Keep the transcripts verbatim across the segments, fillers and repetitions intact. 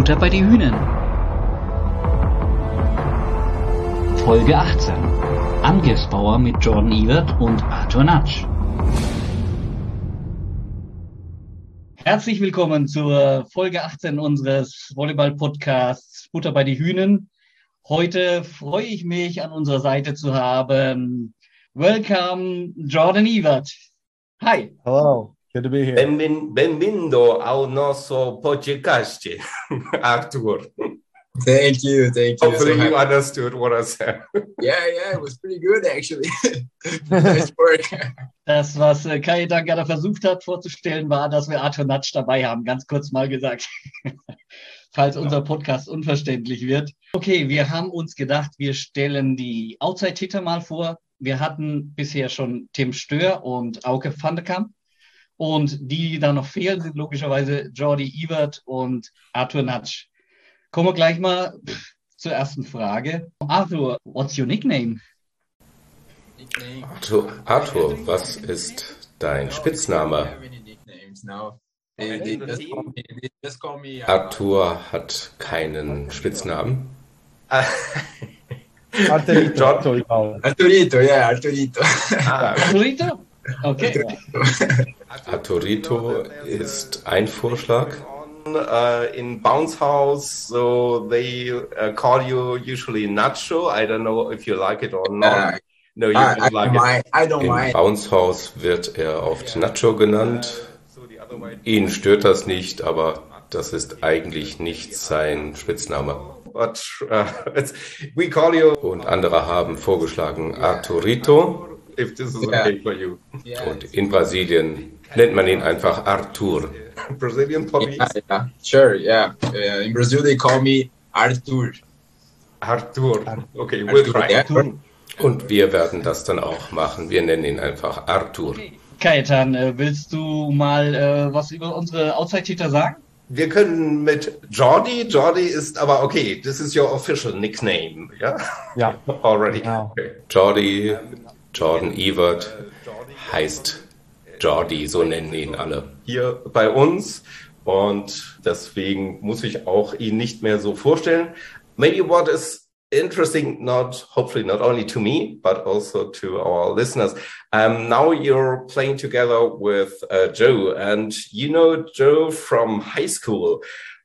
Butter bei die Hühnen. Folge achtzehn. Angriffsbauer mit Jordan Evert und Arthur Natsch. Herzlich willkommen zur Folge achtzehn unseres Volleyball-Podcasts Butter bei die Hühnen. Heute freue ich mich, an unserer Seite zu haben. Welcome, Jordan Evert. Hi. Hello. Good to be here. Benvin- Benvindo ao nosso podcast, Arthur. Thank you, thank you. Hopefully So you happy. understood what I said. Yeah, yeah, it was pretty good actually. Nice work. Das, was äh, Kajetan gerade versucht hat vorzustellen, war, dass wir Arthur Natsch dabei haben. Ganz kurz mal gesagt. Falls unser Podcast unverständlich wird. Okay, wir haben uns gedacht, wir stellen die Outside-Hitter mal vor. Wir hatten bisher schon Tim Stör und Auke van der Kamp. Und die, die da noch fehlen, sind logischerweise Jordi Evert und Arthur Natsch. Kommen wir gleich mal pff, zur ersten Frage. Arthur, what's your nickname? Nickname. Arthur, Arthur, was ist dein I don't Spitzname? have any nicknames now. They, they just call me. They just call me. Uh, Arthur hat keinen Spitznamen. Arturito, John- so we call it. Arturito, yeah, Arturito. Arturito? Okay. Arturito ist ein Vorschlag. Uh, in Bounce House, so they uh, call you usually Nacho. I don't know if you like it or not. Uh, No, you I, I don't don't like it. mind. I don't Im mind. Bounce House wird er oft Nacho genannt. Ihn stört das nicht, aber das ist eigentlich nicht sein Spitzname. But, uh, it's, we call you Und andere haben vorgeschlagen Arturito, if this is okay for you. Yeah, Und in Brasilien nennt man ihn einfach Arthur. Brazilian police. yeah, yeah, sure, yeah. Uh, in Brazil they call me Arthur. Arthur. Okay, we'll Arthur, try. yeah. Und wir werden das dann auch machen. Wir nennen ihn einfach Arthur. Kajetan, äh, willst du mal äh, was über unsere Outside-Hitter sagen? Wir können mit Jordi. Jordi ist aber okay. This is your official nickname, ja? Yeah. Already. Wow. Okay. Jordi, Jordan Evert heißt Jordi, so nennen ihn alle hier bei uns. Und deswegen muss ich auch ihn nicht mehr so vorstellen. Maybe what is interesting, not hopefully not only to me, but also to our listeners. Um, now you're playing together with uh, Joe, and you know Joe from high school.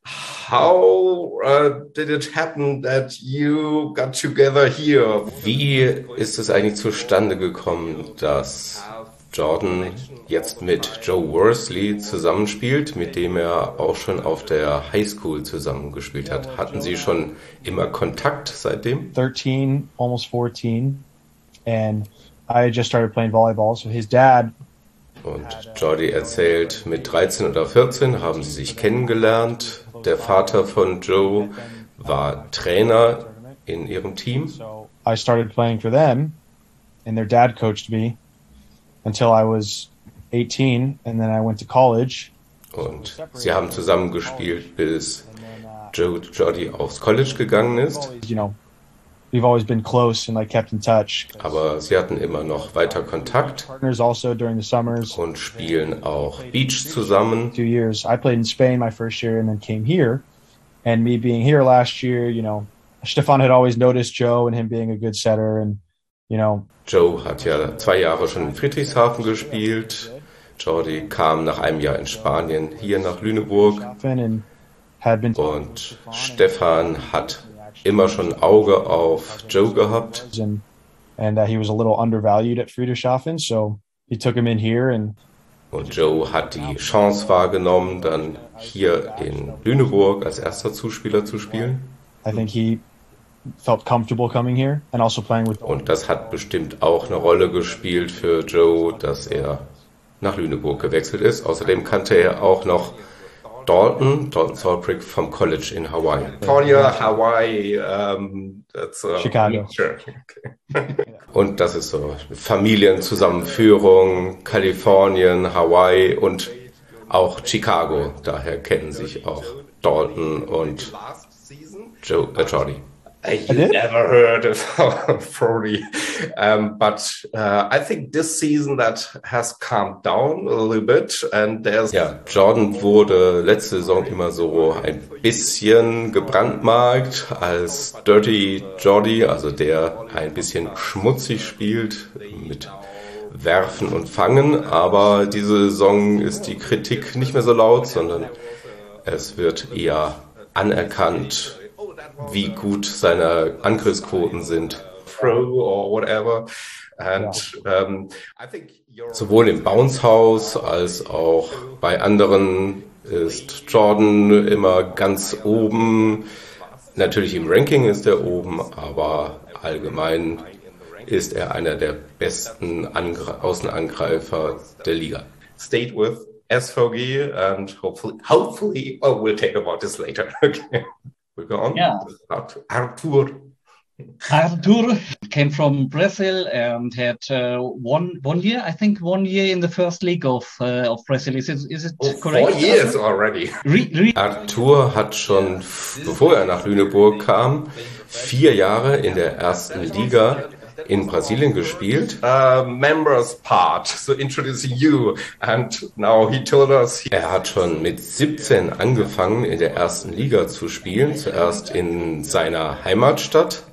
How uh, did it happen that you got together here? Wie ist es eigentlich zustande gekommen, dass Jordan jetzt mit Joe Worsley zusammenspielt, mit dem er auch schon auf der Highschool zusammengespielt hat? Hatten Sie schon immer Kontakt seitdem? thirteen, almost fourteen, and I had just started playing volleyball. So his dad, Und Jordi erzählt, mit dreizehn oder vierzehn haben sie sich kennengelernt. Der Vater von Joe war Trainer in ihrem Team. so I started playing for them, and their dad coached me until I was eighteen, and then I went to college. Und sie haben zusammen gespielt, bis Joe Jordi aufs College gegangen ist. You know, we've always been close and like kept in touch. Aber sie hatten immer noch weiter Kontakt Partners also during the summers. und spielen auch Beach zusammen. Two years. I played in Spain my first year and then came here. And me being here last year, you know, Stefan had always noticed Joe and him being a good setter. And, you know, Joe hat ja zwei Jahre schon in Friedrichshafen gespielt. Jordi kam nach einem Jahr in Spanien hier nach Lüneburg. and had been Und Stefan hat immer schon ein Auge auf Joe gehabt. and, and uh, he was a little undervalued at Friedrichshafen. So he took him in here and Und Joe hat die Chance wahrgenommen, dann hier in Lüneburg als erster Zuspieler zu spielen. I think he felt comfortable coming here and also playing with Und das hat bestimmt auch eine Rolle gespielt für Joe, dass er nach Lüneburg gewechselt ist. Außerdem kannte er auch noch Dalton, Dalton Salbrick vom College in Hawaii. California, Hawaii, um, that's uh, Chicago. Sure. Okay. Und das ist so Familienzusammenführung, Kalifornien, Hawaii und auch Chicago. Daher kennen sich auch Dalton und Joe, äh, Jordi. You never heard of Frody. Um, but uh, I think this season that has calmed down a little bit. And there's ja, Jordan wurde letzte Saison immer so ein bisschen gebrandmarkt als Dirty Jordy, also der ein bisschen schmutzig spielt mit Werfen und Fangen. Aber diese Saison ist die Kritik nicht mehr so laut, sondern es wird eher anerkannt, wie gut seine Angriffsquoten sind. Throw or whatever. And, um, I think sowohl im Bounce House als auch bei anderen ist Jordan immer ganz oben. Natürlich im Ranking ist er oben, aber allgemein ist er einer der besten Angr- Außenangreifer der Liga. Stayed with S V G and hopefully, hopefully, oh, we'll talk about this later. Okay. We go on. Yeah. Arthur. Arthur came from Brazil and had uh, one one year, I think, one year in the first league of uh, of Brazil. Is it is it oh, correct? Four years already. Re, re- Arthur hat schon, bevor er nach Lüneburg kam, vier Jahre in der ersten Liga in Brasilien gespielt. Uh, members part, so introducing you, and now he told us. Er hat schon mit siebzehn angefangen, in der ersten Liga zu spielen, zuerst in seiner Heimatstadt.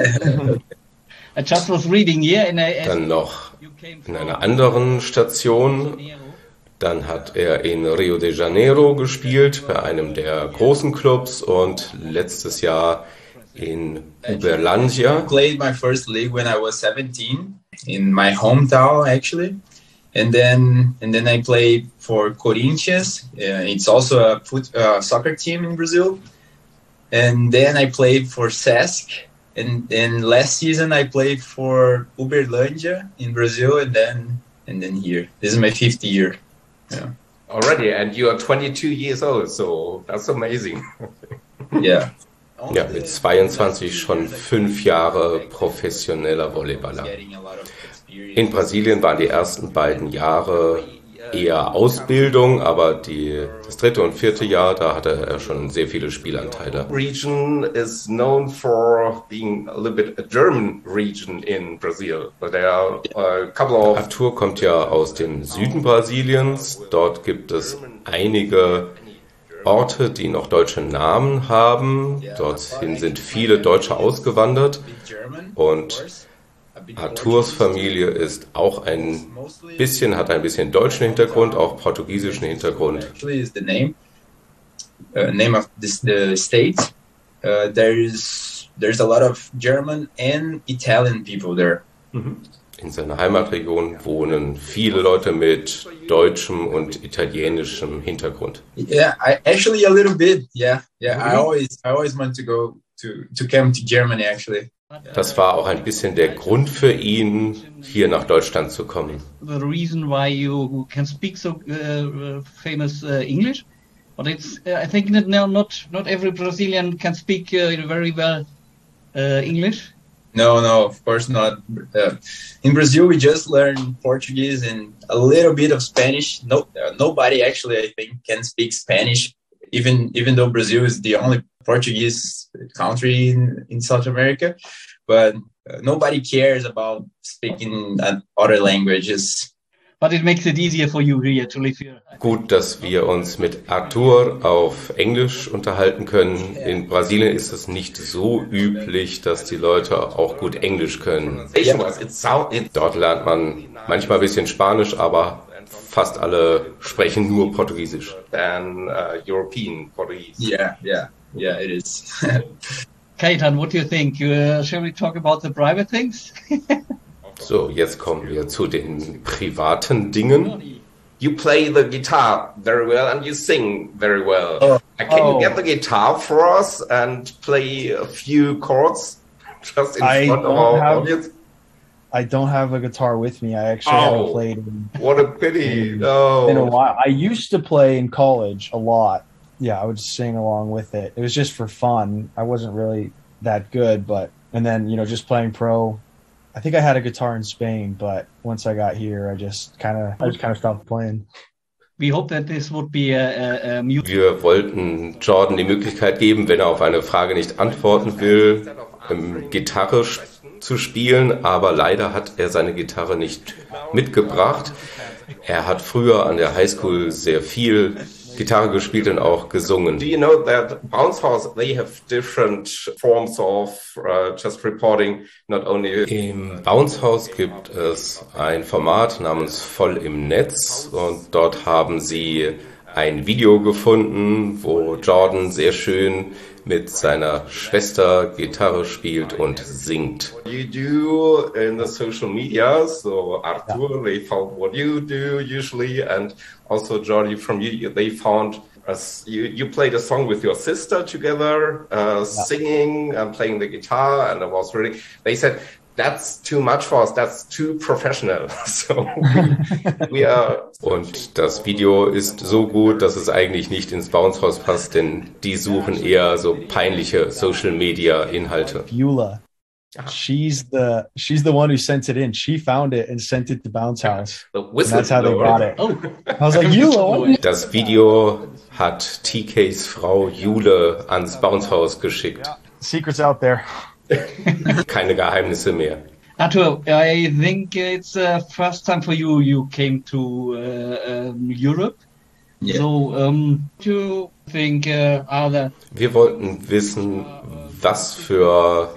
I just was reading here in a, Dann noch in einer anderen Station. Dann hat er in Rio de Janeiro gespielt, bei einem der großen Clubs, und letztes Jahr in Uberlândia. I played my first league when I was seventeen in my hometown, actually, and then and then I played for Corinthians. Uh, it's also a foot, uh, soccer team in Brazil, and then I played for S E S C, and then last season I played for Uberlândia in Brazil, and then and then here. This is my fifth year. Yeah. Already, and you are twenty-two years old, so that's amazing. Yeah. Ja, mit zweiundzwanzig schon fünf Jahre professioneller Volleyballer. In Brasilien waren die ersten beiden Jahre eher Ausbildung, aber die, das dritte und vierte Jahr, da hatte er schon sehr viele Spielanteile. Region is known for being a little bit a German region in Brazil. But there are a couple of Arthur kommt ja aus dem Süden Brasiliens. Dort gibt es einige Orte, die noch deutsche Namen haben. Dorthin sind viele Deutsche ausgewandert. Und Arthurs Familie ist auch ein bisschen, hat ein bisschen deutschen Hintergrund, auch portugiesischen Hintergrund. Actually is the name, uh, name of this, the state. Uh, there's there's a lot of German and Italian people there. Mhm. In seiner Heimatregion wohnen viele Leute mit deutschem und italienischem Hintergrund. Yeah, I actually a little bit. Yeah, yeah. I always I always want to go to to come to Germany actually. Das war auch ein bisschen der Grund für ihn, hier nach Deutschland zu kommen. The reason why you can speak so uh, famous uh, English, but it's uh, I think that now not not every Brazilian can speak uh, very well uh, English. No, no, of course not. Uh, in Brazil, we just learn Portuguese and a little bit of Spanish. No, uh, nobody actually, I think, can speak Spanish. Even even though Brazil is the only Portuguese country in, in South America, but uh, nobody cares about speaking uh, other languages. But it makes it easier for you here to live here. Gut, dass wir uns mit Arthur auf Englisch unterhalten können. In Brasilien ist es nicht so üblich, dass die Leute auch gut Englisch können. Dort lernt man manchmal ein bisschen Spanisch, aber fast alle sprechen nur Portugiesisch. Than uh, European Portuguese. Yeah, yeah, yeah, it is. Kaitan, what do you think? Uh, shall we talk about the private things? So, jetzt kommen wir zu den privaten Dingen. You play the guitar very well and you sing very well. Oh. Can Oh. you get the guitar for us and play a few chords just in I front of don't our have- audience? I don't have a guitar with me. I actually Oh. haven't played in, What a pity. in No. a while. I used to play in college a lot. Yeah, I would sing along with it. It was just for fun. I wasn't really that good, but and then, you know, just playing pro. I think I had a guitar in Spain, but once I got here, I just kind of I just kind of stopped playing. we hope that this would be a, a, a mute. Wir wollten Jordan die Möglichkeit geben, wenn er auf eine Frage nicht antworten will, ähm, Gitarre zu spielen, aber leider hat er seine Gitarre nicht mitgebracht. Er hat früher an der Highschool sehr viel Gitarre gespielt und auch gesungen. Do you know that Bounce House, they have different forms of uh, just reporting, not only... Im Bounce House gibt es ein Format namens Voll im Netz und dort haben sie ein Video gefunden, wo Jordan sehr schön mit seiner Schwester Gitarre spielt und singt. You do in the social media, so Arthur, they found what you do usually, and also Jordi from you, they found us, you, you played a song with your sister together, uh, singing and playing the guitar, and it was really, they said, that's too much for us, that's too professional. So we, we are. Und das Video ist so gut, dass es eigentlich nicht ins Bounce House passt, denn die suchen eher so peinliche Social Media Inhalte. Eula. She's the she's the one who sent it in. She found it and sent it to Bounce House. The And that's how they got it. Oh. I was like, Eula. Das Video hat T Ks Frau Jule ans Bounce House geschickt. Secrets out there. Keine Geheimnisse mehr. Arthur, I think it's the uh, first time for you you came to uh, um, Europe. Yeah. So, um, do you think uh, are the... Wir wollten wissen, was für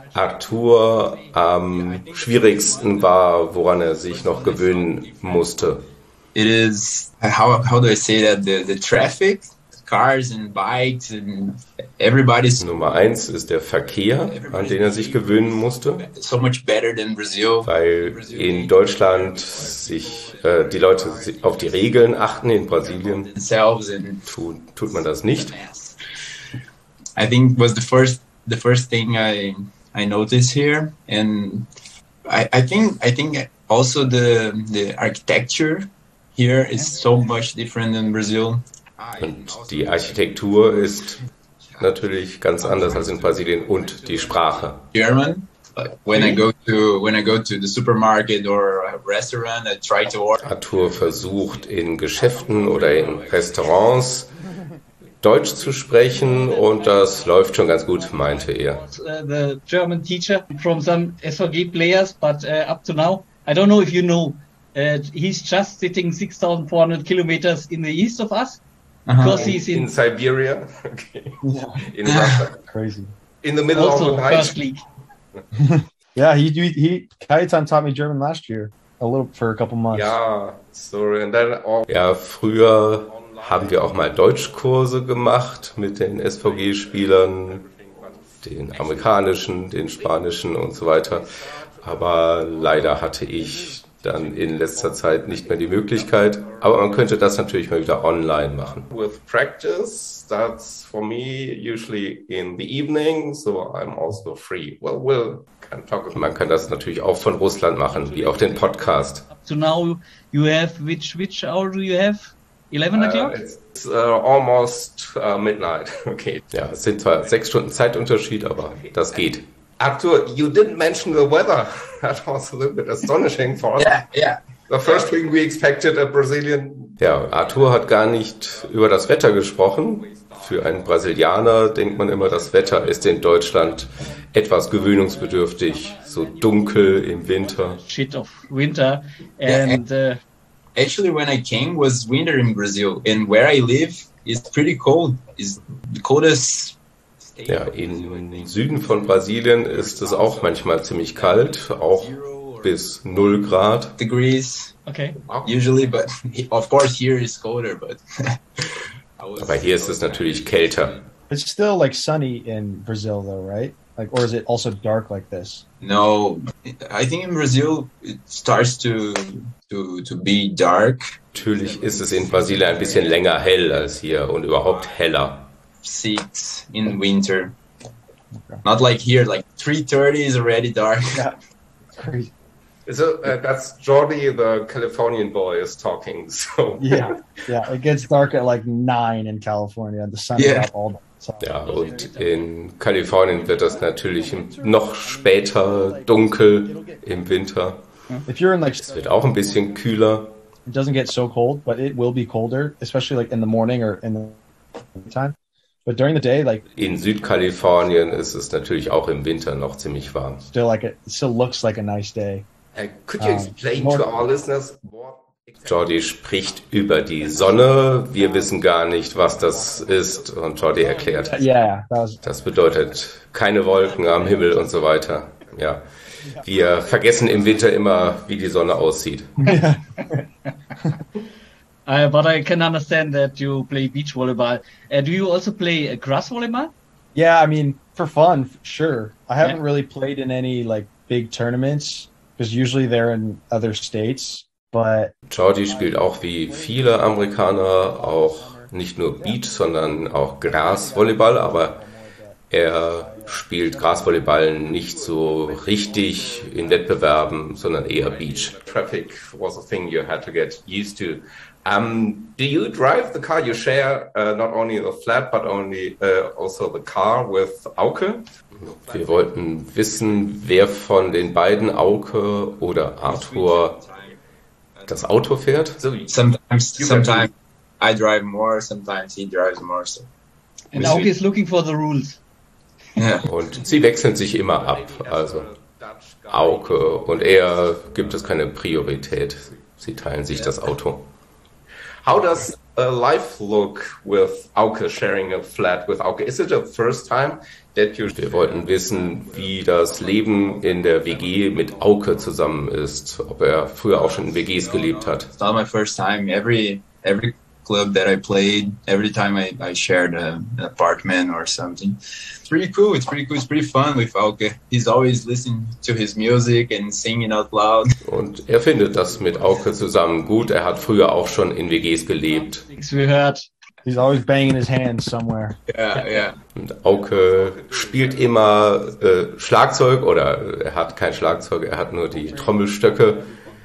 Arthur am schwierigsten war, woran er sich noch gewöhnen musste. It is, how how do I say that, the, the traffic, cars and bikes and everybody's Nummer eins ist der Verkehr, an den er sich gewöhnen musste, so much better than Brazil. weil in Deutschland sich äh, die Leute auf die Regeln achten, in Brasilien Themselves and tut, tut man das nicht. I think was the first the first thing I I noticed here, and I, I think I think also the the architecture here is so much different than Brazil. Und die Architektur ist natürlich ganz anders als in Brasilien und die Sprache. German. Like when I go to when I go to the supermarket or a restaurant, I try to order. Arthur versucht in Geschäften oder in Restaurants Deutsch zu sprechen und das läuft schon ganz gut, meinte er. Uh, the German teacher from some S V G players, but uh, up to now, I don't know if you know, uh, he's just sitting six thousand four hundred kilometers in the east of us, because he's in, In Siberia, okay. Yeah. In Russia, Crazy. in the middle of also the first night. league. Yeah, he he, he Kajetan taught me German last year. A little for a couple months. Ja, sorry. And then all ja, früher haben wir auch mal Deutschkurse gemacht mit den S V G-Spielern, den amerikanischen, den spanischen und so weiter. Aber leider hatte ich dann in letzter Zeit nicht mehr die Möglichkeit. Aber man könnte das natürlich mal wieder online machen. With practice, that's for me usually in the evening, so I'm also free. Well, we'll can talk. Man kann das natürlich auch von Russland machen, wie auch den Podcast. Up to now, you have which which hour do you have? Eleven o'clock. Uh, it's uh, almost uh, midnight. Okay. Ja, es sind zwar sechs Stunden Zeitunterschied, aber das geht. Arthur, you didn't mention the weather. That was a little bit astonishing for us. Yeah, yeah. The first thing we expected a Brazilian. Ja, Arthur hat gar nicht über das Wetter gesprochen. Für einen Brasilianer denkt man immer, das Wetter ist in Deutschland etwas gewöhnungsbedürftig, so dunkel im Winter. Shit of winter, and uh, Actually, when I came was winter in Brazil, and where I live is pretty cold. Is the coldest. Ja, im Süden von Brasilien ist es auch manchmal ziemlich kalt, auch bis null Grad. Degrees okay. usually, but of course here is colder. But Aber hier ist es natürlich kälter. It's still like sunny in Brazil though, right? Like, or is it also dark like this? no, I think in Brazil it starts to to to be dark. Natürlich ist es in Brasilien ein bisschen länger hell als hier und überhaupt heller. Six in winter. Not like here, like three thirty is already dark. Yeah, crazy. So uh, that's Jordi, the Californian boy, is talking. So Yeah, yeah. It gets dark at like nine in California. The sun is Yeah. out all day. So. ja, und in Kalifornien wird das natürlich noch später dunkel im Winter. If you're in like Es wird auch ein bisschen kühler. it doesn't get so cold, but it will be colder, especially like in the morning or in the time. But during the day, like in Südkalifornien ist es natürlich auch im Winter noch ziemlich warm. Still like it still looks like a nice day. Uh, could you explain um, to our listeners what Jordi spricht über die Sonne. Wir wissen gar nicht, was das ist. Und Jordi erklärt. Yeah, that was... Das bedeutet keine Wolken am Himmel und so weiter. Ja. Wir vergessen im Winter immer, wie die Sonne aussieht. Uh, but I can understand that you play beach volleyball. Uh, do you also play uh, grass volleyball? Yeah, I mean, for fun, sure. I haven't yeah. really played in any like big tournaments because usually they're in other states. But Jordi spielt auch wie viele Amerikaner auch nicht nur Beach, sondern auch Grasvolleyball, aber er spielt Grasvolleyball nicht so richtig in Wettbewerben, sondern eher Beach. Traffic was a thing you had to get used to. Um, do you drive the car? You share uh, not only the flat, but only uh, also the car with Auke? Wir wollten wissen, wer von den beiden, Auke oder Arthur, das Auto fährt. So sometimes, sometimes I drive more, sometimes he drives more. So. And Auke is looking for the rules. Yeah. Und sie wechseln sich immer ab. Also Auke und er gibt es keine Priorität. Sie teilen sich das Auto. How does a life look with Auke, sharing a flat with Auke? Is it the first time that you... Wir wollten wissen, wie das Leben in der W G mit Auke zusammen ist. Ob er früher auch schon in W Gs gelebt hat. It's not my first time. Every every club that I played, every time I, I shared a, an apartment or something. It's pretty cool. It's pretty cool. It's pretty fun with Auke. He's always listening to his music and singing out loud. Und er findet das mit Auke zusammen gut. Er hat früher auch schon in W Gs gelebt. Nichts gehört. He's always banging his hands somewhere. Yeah, yeah. Und Auke spielt immer äh, Schlagzeug, oder er hat kein Schlagzeug, er hat nur die Trommelstöcke.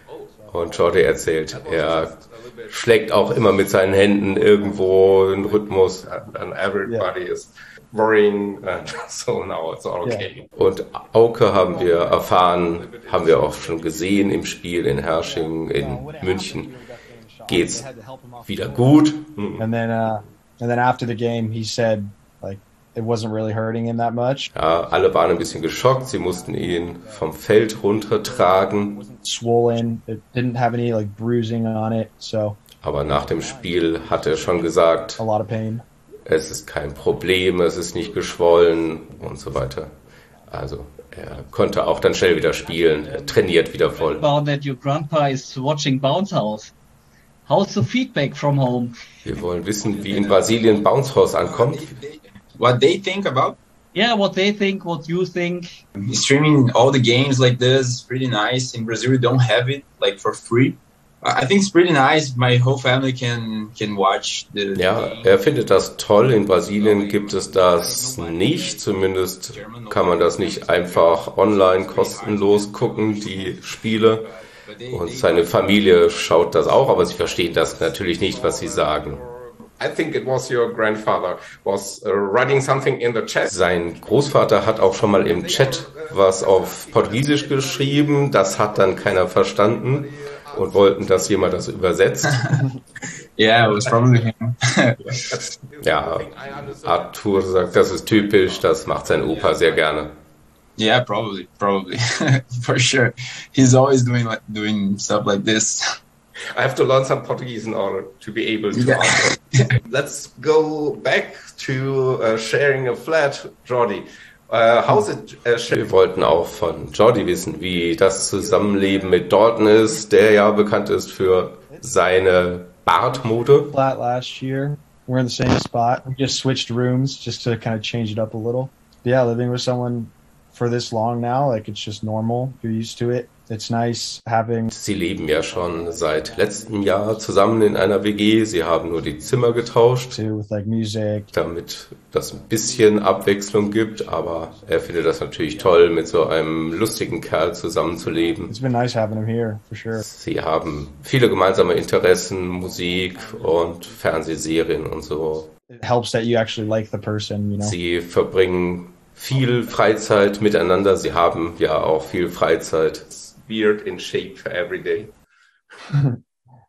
Und Jordi erzählt, er schlägt auch immer mit seinen Händen irgendwo einen Rhythmus. And everybody yeah. is worrying, and so now it's all okay. Yeah. Und Auke haben wir erfahren, haben wir auch schon gesehen im Spiel in Herrsching, in München. Geht's wieder gut. Mm. And then, uh, and then after the game, he said, like, it wasn't really hurting him that much. Ja, alle waren ein bisschen geschockt. Sie mussten ihn vom Feld runtertragen. Swollen. It didn't have any like bruising on it. So. Aber nach dem Spiel hat er schon gesagt, a lot of pain. Es ist kein Problem, es ist nicht geschwollen und so weiter. Also er konnte auch dann schnell wieder spielen. Er trainiert wieder voll. About that your grandpa is watching Bounce House. How's the feedback from home? Wir wollen wissen, wie in Brasilien Bounce House ankommt. What they think about? Yeah, what they think, what you think. Streaming all the games like this is pretty nice. In Brazil, we don't have it like for free. I think it's pretty nice. My whole family can can watch the. Ja, er findet das toll. In Brasilien gibt es das nicht. Zumindest kann man das nicht einfach online kostenlos gucken, die Spiele. Und seine Familie schaut das auch, aber sie verstehen das natürlich nicht, was sie sagen. I think it was your grandfather was uh, writing something in the chat. Sein Großvater hat auch schon mal im Chat was auf Portugiesisch geschrieben. Das hat dann keiner verstanden und wollten, dass jemand das übersetzt. Yeah, it was probably him. Ja, Arthur sagt, das ist typisch. Das macht sein Opa sehr gerne. Yeah, probably, probably, for sure. He's always doing like doing stuff like this. I have to learn some Portuguese in order to be able to yeah. answer. Let's go back to uh, sharing a flat, Jordi. Uh, how's it? Uh, Wir wollten auch von Jordi wissen, wie das Zusammenleben mit Dalton ist, der ja bekannt ist für seine Bartmode. Flat last year. We're in the same spot. We just switched rooms just to kind of change it up a little. Yeah, living with someone for this long now, like it's just normal. You're used to it. It's nice having. Sie leben ja schon seit letztem Jahr zusammen in einer W G. Sie haben nur die Zimmer getauscht, with like music, damit das ein bisschen Abwechslung gibt. Aber er findet das natürlich toll, mit so einem lustigen Kerl zusammenzuleben. It's been nice having him here, for sure. Sie haben viele gemeinsame Interessen, Musik und Fernsehserien und so. It helps that you actually like the person, you know. Sie verbringen viel Freizeit miteinander. Sie haben ja auch viel Freizeit. Beard in shape every day.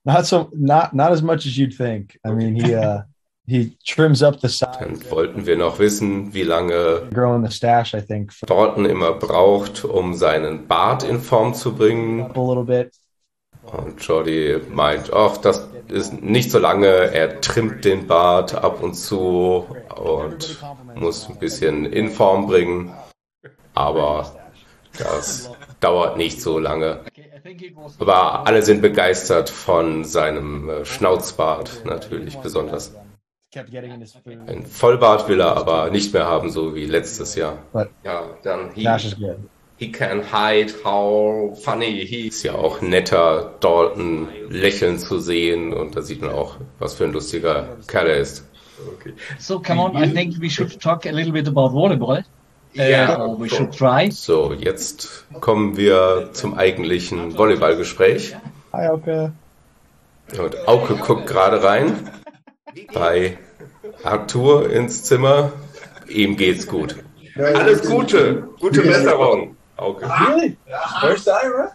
Not so, not not as much as you'd think. I mean, he uh, he trims up the size. Dann wollten wir noch wissen, wie lange Growing the stash, I think. Dalton immer braucht, um seinen Bart in Form zu bringen. A little bit. Und Jordi meint, ach, das ist nicht so lange. Er trimmt den Bart ab und zu und muss ein bisschen in Form bringen. Aber das dauert nicht so lange. Aber alle sind begeistert von seinem Schnauzbart, natürlich besonders. Ein Vollbart will er aber nicht mehr haben, so wie letztes Jahr. Ja, dann he, he can hide how funny he ist. Ja auch netter, Dalton lächeln zu sehen und da sieht man auch, was für ein lustiger Kerl er ist. Okay. So, come on, I think we should talk a little bit about volleyball. Ja, uh, we should try. So, jetzt kommen wir zum eigentlichen Volleyballgespräch. Hi, Auke. Und Auke guckt gerade rein bei Arthur ins Zimmer. Ihm geht's gut. Alles Gute, gute Besserung, Auke. Really? First time, right?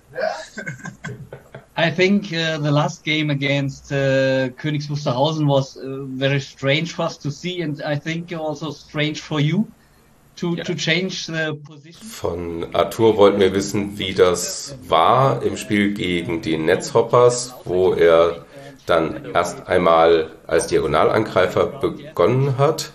I think uh, the last game against uh, Königs Wusterhausen was uh, very strange for us to see, and I think also strange for you. To, to change the position. Von Arthur wollten wir wissen, wie das war im Spiel gegen die Netzhoppers, wo er dann erst einmal als Diagonalangreifer begonnen hat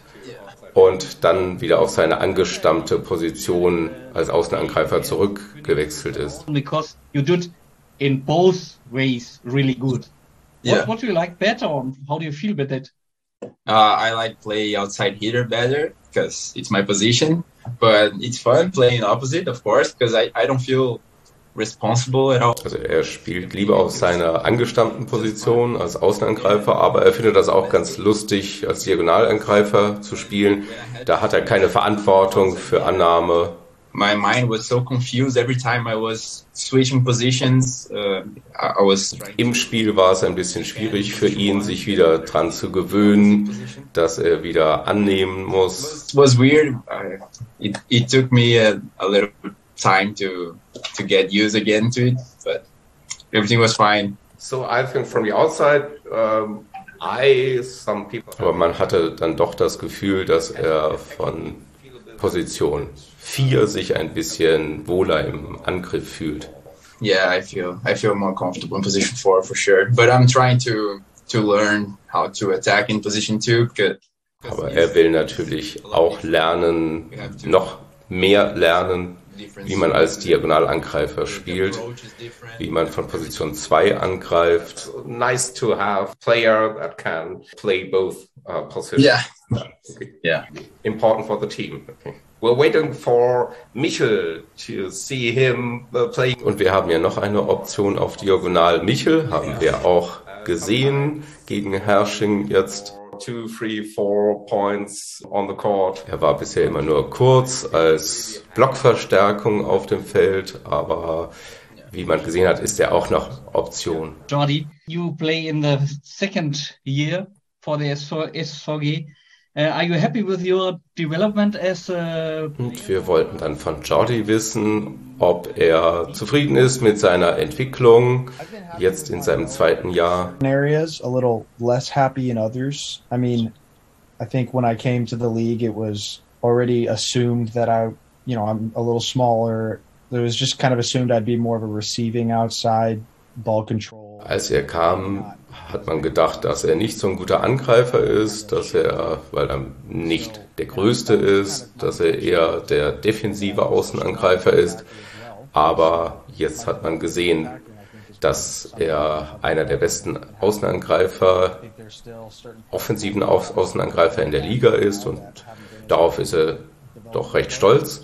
und dann wieder auf seine angestammte Position als Außenangreifer zurückgewechselt ist. Because you did in both ways really good. Yeah. What, what do you like better, and how do you feel with it? Uh, I like play outside hitter better because it's my position, but it's fun playing opposite, of course, because I, I don't feel responsible at all. Also er spielt lieber auf seiner angestammten Position als Außenangreifer, aber er findet das auch ganz lustig, als Diagonalangreifer zu spielen. Da hat er keine Verantwortung für Annahme. My mind was so confused every time I was switching positions. Uh, I was Im Spiel war es ein bisschen schwierig für ihn, sich wieder dran zu gewöhnen, dass er wieder annehmen muss. It was weird. Uh, it, it took me a, a little time to to get used again to it, but everything was fine. So I think from the outside, um, I some people. Aber man hatte dann doch das Gefühl, dass er von Position vier sich ein bisschen wohler im Angriff fühlt. Yeah, I feel I feel more comfortable in position four for sure. But I'm trying to to learn how to attack in position two. Aber er will natürlich auch lernen, noch mehr lernen, wie man als Diagonalangreifer spielt, wie man von Position zwei angreift. Nice to have player that can play both uh, positions. Yeah. Okay. Yeah. Important for the team. Okay. We're waiting for Michel to see him play. Und wir haben ja noch eine Option auf Diagonal. Michel haben wir auch gesehen gegen Herrsching jetzt. Two, three, four points on the court. Er war bisher immer nur kurz als Blockverstärkung auf dem Feld, aber wie man gesehen hat, ist er auch noch Option. Jordi, you play in the second year for the S V G. Uh, are you happy with your development as a... Und wir wollten dann von Jordi wissen, ob er zufrieden ist mit seiner Entwicklung jetzt in seinem zweiten Jahr. Areas a little less happy in others. I mean, I think when I came to the league, it was already assumed that I, you know, I'm a little smaller. It was just kind of assumed I'd be more of a receiving outside ball control. Als er kam, hat man gedacht, dass er nicht so ein guter Angreifer ist, dass er, weil er nicht der Größte ist, dass er eher der defensive Außenangreifer ist. Aber jetzt hat man gesehen, dass er einer der besten Außenangreifer, offensiven Außenangreifer in der Liga ist und darauf ist er doch recht stolz.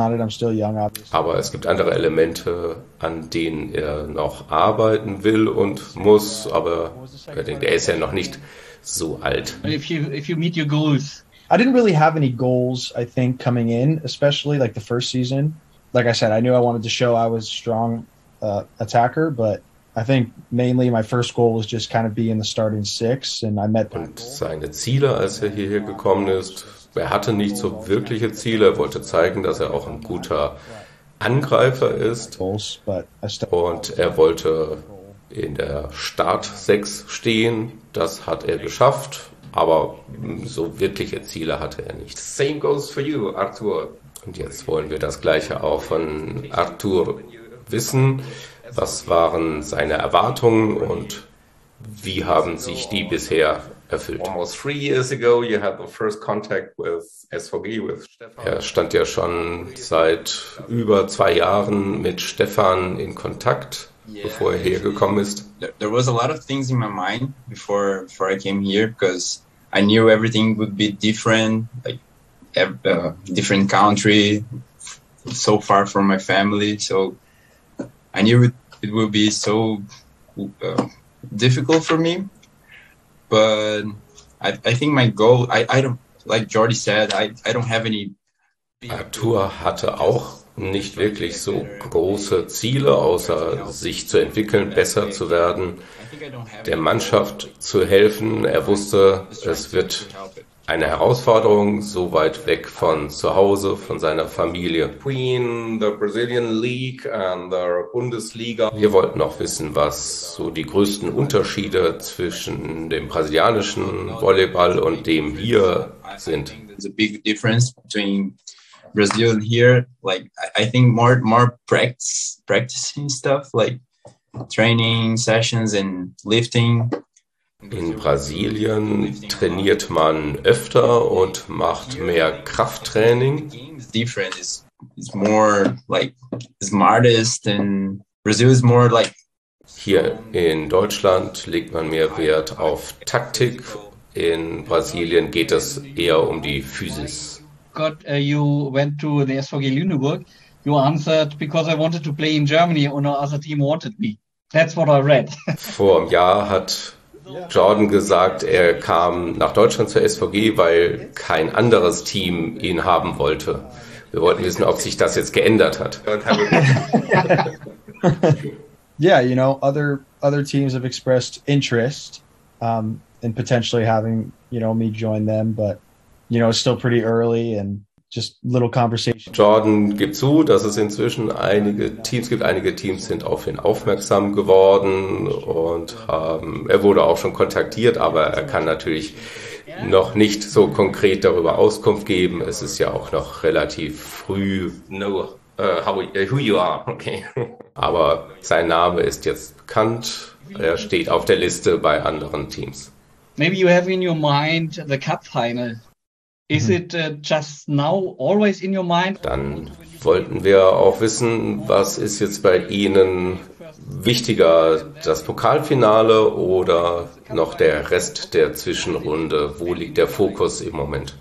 Aber es gibt andere Elemente, an denen er noch arbeiten will und muss, aber er denkt, er ist ja noch nicht so alt. If you, if you meet your goals. I didn't really have any goals, I think, coming in, especially like the first season. Like I said, I knew I wanted to show I was a strong uh, attacker, but I think mainly my first goal was just kind of be in the starting six, and I met that. Und seine Ziele, als er hierher gekommen ist, er hatte nicht so wirkliche Ziele. Er wollte zeigen, dass er auch ein guter Angreifer ist. Und er wollte in der Startsechs stehen. Das hat er geschafft, aber so wirkliche Ziele hatte er nicht. Same goes for you, Arthur. Und jetzt wollen wir das Gleiche auch von Arthur wissen. Was waren seine Erwartungen und wie haben sich die bisher erfüllt? Almost three years ago you had the first contact with S V G with Stefan. Er stand ja schon seit über zwei Jahren mit Stefan in Kontakt, yeah, bevor er hergekommen ist. There was a lot of things in my mind before before I came here because I knew everything would be different, like a different country, so far from my family, so I knew it, it would be so uh, difficult for me, but I, I think my goal, I, I don't, like Jordi said, I, I don't have any. Arthur hatte auch nicht wirklich so große Ziele, außer sich zu entwickeln, besser zu werden, der Mannschaft zu helfen. Er wusste, es wird eine Herausforderung, so weit weg von zu Hause, von seiner Familie. Between the Brazilian League and the Bundesliga. Wir wollten auch wissen, was so die größten Unterschiede zwischen dem brasilianischen Volleyball und dem hier sind. There's a big difference between Brazil and here. Like I think more more practice practicing stuff like training sessions and lifting. In Brasilien trainiert man öfter und macht mehr Krafttraining. Different is is more like smartest and Brazil is more like. Hier in Deutschland legt man mehr Wert auf Taktik. In Brasilien geht es eher um die Physis. God, uh, you went to the S V G Lüneburg. You answered because I wanted to play in Germany or no other team wanted me. That's what I read. Vor einem Jahr hat Jordan gesagt, er kam nach Deutschland zur S V G, weil kein anderes Team ihn haben wollte. Wir wollten wissen, ob sich das jetzt geändert hat. Yeah, you know, other other teams have expressed interest um, in potentially having, you know, me join them, but you know, it's still pretty early and just little conversation. Jordan gibt zu, dass es inzwischen einige Teams gibt. Einige Teams sind auf ihn aufmerksam geworden und haben, er wurde auch schon kontaktiert, aber er kann natürlich noch nicht so konkret darüber Auskunft geben. Es ist ja auch noch relativ früh. No, uh, how, who you are, okay. Aber sein Name ist jetzt bekannt. Er steht auf der Liste bei anderen Teams. Maybe you have in your mind the Cup final. Is it uh, just now always in your mind? Dann wollten wir auch wissen, was ist jetzt bei Ihnen wichtiger, das Pokalfinale oder noch der Rest der Zwischenrunde? Wo liegt der Fokus im Moment?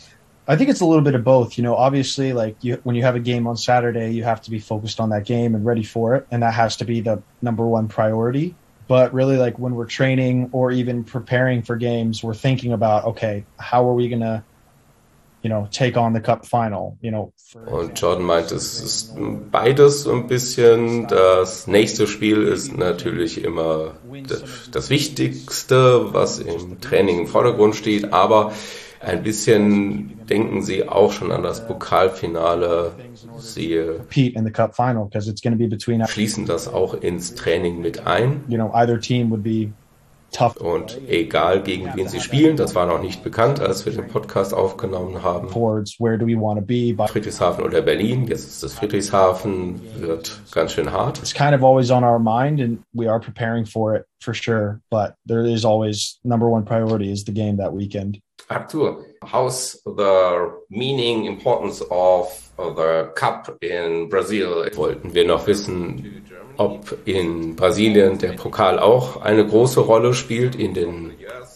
I think it's a little bit of both. You know, obviously, like you, when you have a game on Saturday, you have to be focused on that game and ready for it, and that has to be the number one priority. But really, like when we're training or even preparing for games, we're thinking about, okay, how are we going to, you know, take on the Cup final, you know. Und Jordan meint, es ist beides so ein bisschen. Das nächste Spiel ist natürlich immer das, das Wichtigste, was im Training im Vordergrund steht, aber ein bisschen denken sie auch schon an das Pokalfinale. Sie in the Cup final, because it's going to be between. Schließen das auch ins Training mit ein. You know, either team would be tough. Und egal gegen wen sie spielen, das war noch nicht bekannt, als wir den Podcast aufgenommen haben. Towards where do we want to be? Friedrichshafen oder Berlin. Jetzt ist das Friedrichshafen, wird ganz schön hart. It's kind of always on our mind and we are preparing for it for sure. But there is always number one priority is the game that weekend. Arthur, how's the meaning, importance of the Cup in Brazil? Wollten wir noch wissen, ob in Brasilien der Pokal auch eine große Rolle spielt. In den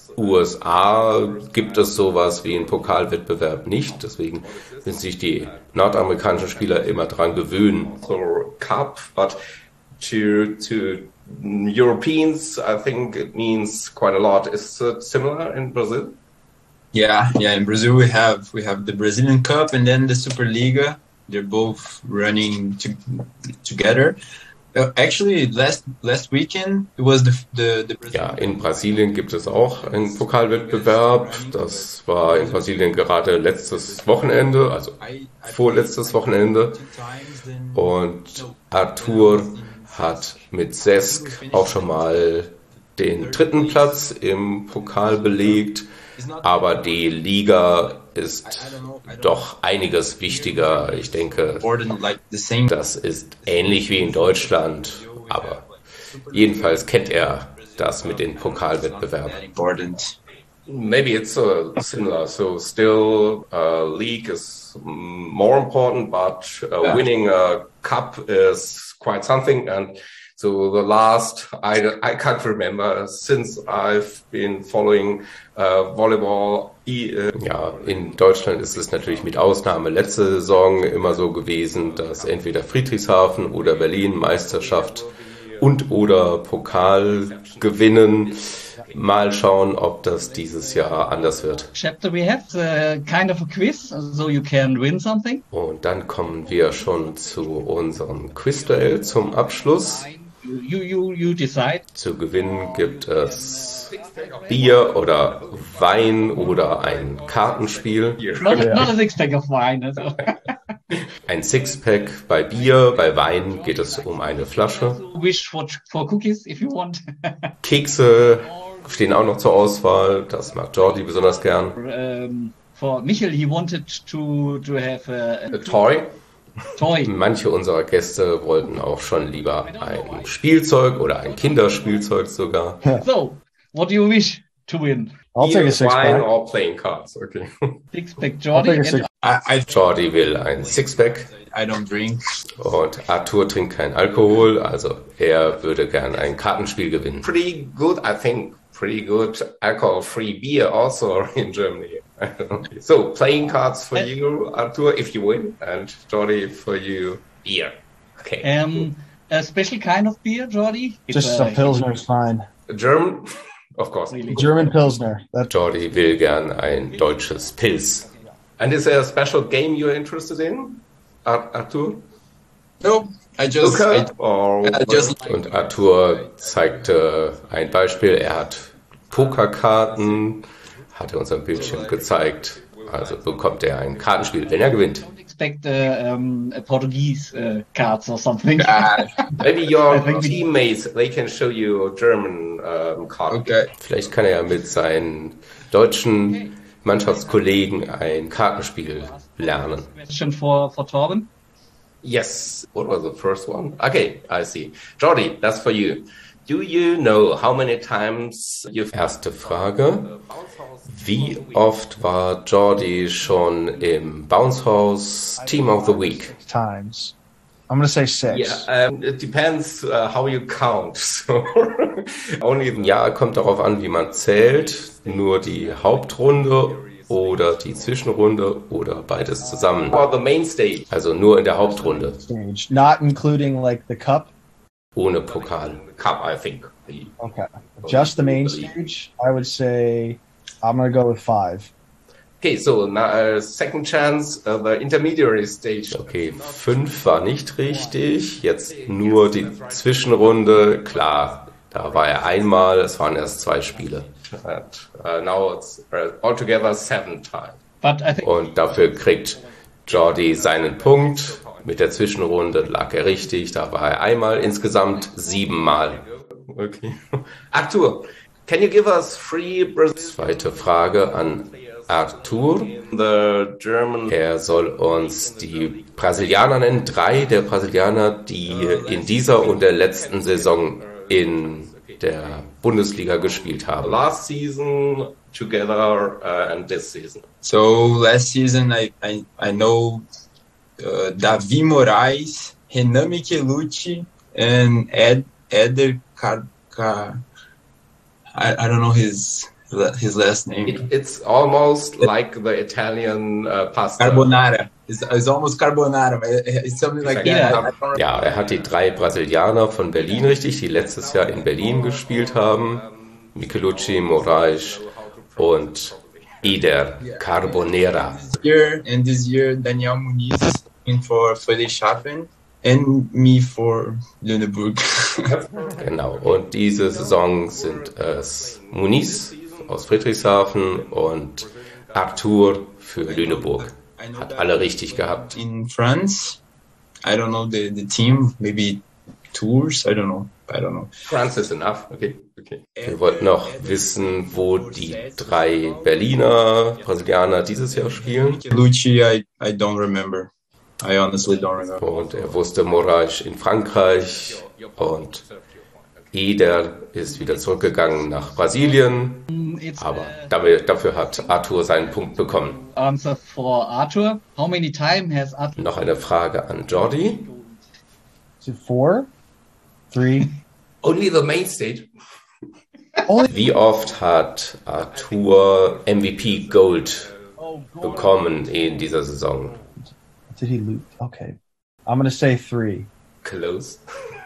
U S A gibt es sowas wie einen Pokalwettbewerb nicht. Deswegen müssen sich die nordamerikanischen Spieler immer dran gewöhnen. So Cup, but to to Europeans, I think it means quite a lot. Is it similar in Brazil? Yeah, yeah. In Brazil, we have we have the Brazilian Cup and then the Superliga. They're both running to, together. Uh, actually, last last weekend it was the the. the ja, in Brasilien gibt es auch einen Pokalwettbewerb. Das war in Brasilien gerade letztes Wochenende, also vorletztes Wochenende. Und Arthur hat mit Sesk auch schon mal den dritten Platz im Pokal belegt, aber die Liga ist doch einiges wichtiger. Ich denke, das ist ähnlich wie in Deutschland, aber jedenfalls kennt er das mit den Pokalwettbewerben. Maybe it's uh, similar. So still, uh, league is more important, but uh, yeah. winning a cup is quite something. And so the last, I, I can't remember since I've been following uh, Volleyball. Ja, in Deutschland ist es natürlich mit Ausnahme letzte Saison immer so gewesen, dass entweder Friedrichshafen oder Berlin Meisterschaft und oder Pokal gewinnen. Mal schauen, ob das dieses Jahr anders wird. Chapter, we have uh, kind of a quiz, so you can win something. Und dann kommen wir schon zu unserem Quizduell zum Abschluss. You, you, you decide. Zu gewinnen gibt es Bier oder Wein oder ein Kartenspiel. Not, not a six-pack of wine. Also. Ein Sixpack bei Bier, bei Wein geht es um eine Flasche. Wish for, for cookies if you want. Kekse stehen auch noch zur Auswahl. Das mag Jordi besonders gern. Um, for Michael, he wanted to, to have a, a toy. Toy. Manche unserer Gäste wollten auch schon lieber ein Spielzeug oder ein Kinderspielzeug sogar. So, what do you wish to win? I'll take a six Wine pack. or playing cards, okay. Six-pack, Jordi. I'll take a six- I, I Jordi will ein Sixpack. I don't drink. Und Arthur trinkt kein Alkohol, also er würde gern ein Kartenspiel gewinnen. Pretty good, I think. Pretty good alcohol-free beer also in Germany. So, playing cards for you, Arthur, if you win, and Jordi for you, beer. Okay. Um, a special kind of beer, Jordi? Just a Pilsner is fine. German? Of course. Really? German Pilsner. That's Jordi will gern ein deutsches Pils. And is there a special game you're interested in, Ar- Arthur? No, I just. Okay. I, Or I just. Und Arthur zeigte ein Beispiel. Er hat Pokerkarten, hat er uns am Bildschirm gezeigt. Also bekommt er ein Kartenspiel, wenn er gewinnt. Expect uh, um, a Portuguese uh, cards or something. Ah, Maybe your teammates, they can show you German um, cards. okay. Vielleicht kann er ja mit seinen deutschen Mannschaftskollegen ein Kartenspiel lernen. Question for, for Torben. Yes. What was the first one? Okay, I see. Jordi, that's for you. Do you know how many times you've... Erste Frage. Wie oft war Jordi schon im Bounce House Team of the Week? times. I'm going to say six. Yeah, um, it depends uh, how you count. So, only ein Jahr kommt darauf an, wie man zählt. Nur die Hauptrunde oder die Zwischenrunde oder beides zusammen. Or the main stage. Also nur in der Hauptrunde. Stage. Not including like the cup. Ohne Pokal. Cup, I think. Okay. Just the main stage. I would say I'm going to go with five. Okay, so now, uh, second chance, uh, the intermediary stage. Okay, fünf war nicht richtig. Jetzt nur die Zwischenrunde. Klar, da war er einmal. Es waren erst zwei Spiele. And, uh, now it's uh, altogether seven times. But I think Und dafür kriegt Jordi seinen Punkt. Mit der Zwischenrunde lag er richtig. Da war er einmal, insgesamt siebenmal. Okay. Arthur, can you give us three... Zweite Frage an Arthur. The German. Er soll uns die Brasilianer nennen. Drei der Brasilianer, die in dieser und der letzten Saison in der Bundesliga gespielt haben. Last season together uh, and this season. So last season, I I, I know uh, Davi Moraes, Renan Michelucci, and Ed Eder Car, Car I I don't know his his last name. It, it's almost like the Italian uh, pasta. Carbonara. It's, it's almost carbonara. It's something like Yeah. that. I don't Ja, er hat die drei Brasilianer von Berlin richtig, die letztes Jahr in Berlin gespielt haben. Michelucci, Moraes und Eder Carbonera. year and this year Daniel Muniz in for Friedrichshafen and me for Lüneburg. Genau, und diese Saison sind es Muniz aus Friedrichshafen und Arthur für Lüneburg. Hat alle richtig gehabt. In France, I don't know the, the team, maybe tours. I don't know. I don't know. France is enough. Okay, okay. Wir wollten noch wissen, wo die drei Berliner Brasilianer dieses Jahr spielen. Lucci, I, I don't remember. I honestly don't remember. Und er wusste Moraes in Frankreich und Eder ist wieder zurückgegangen nach Brasilien. Aber damit, dafür hat Arthur seinen Punkt bekommen. Answer for Arthur. How many times has Arthur... Noch eine Frage an Jordi. Is it four? Three? Only the main stage. Wie oft hat Arthur M V P Gold bekommen in dieser Saison? Did he lose? Okay. I'm going to say three. Close.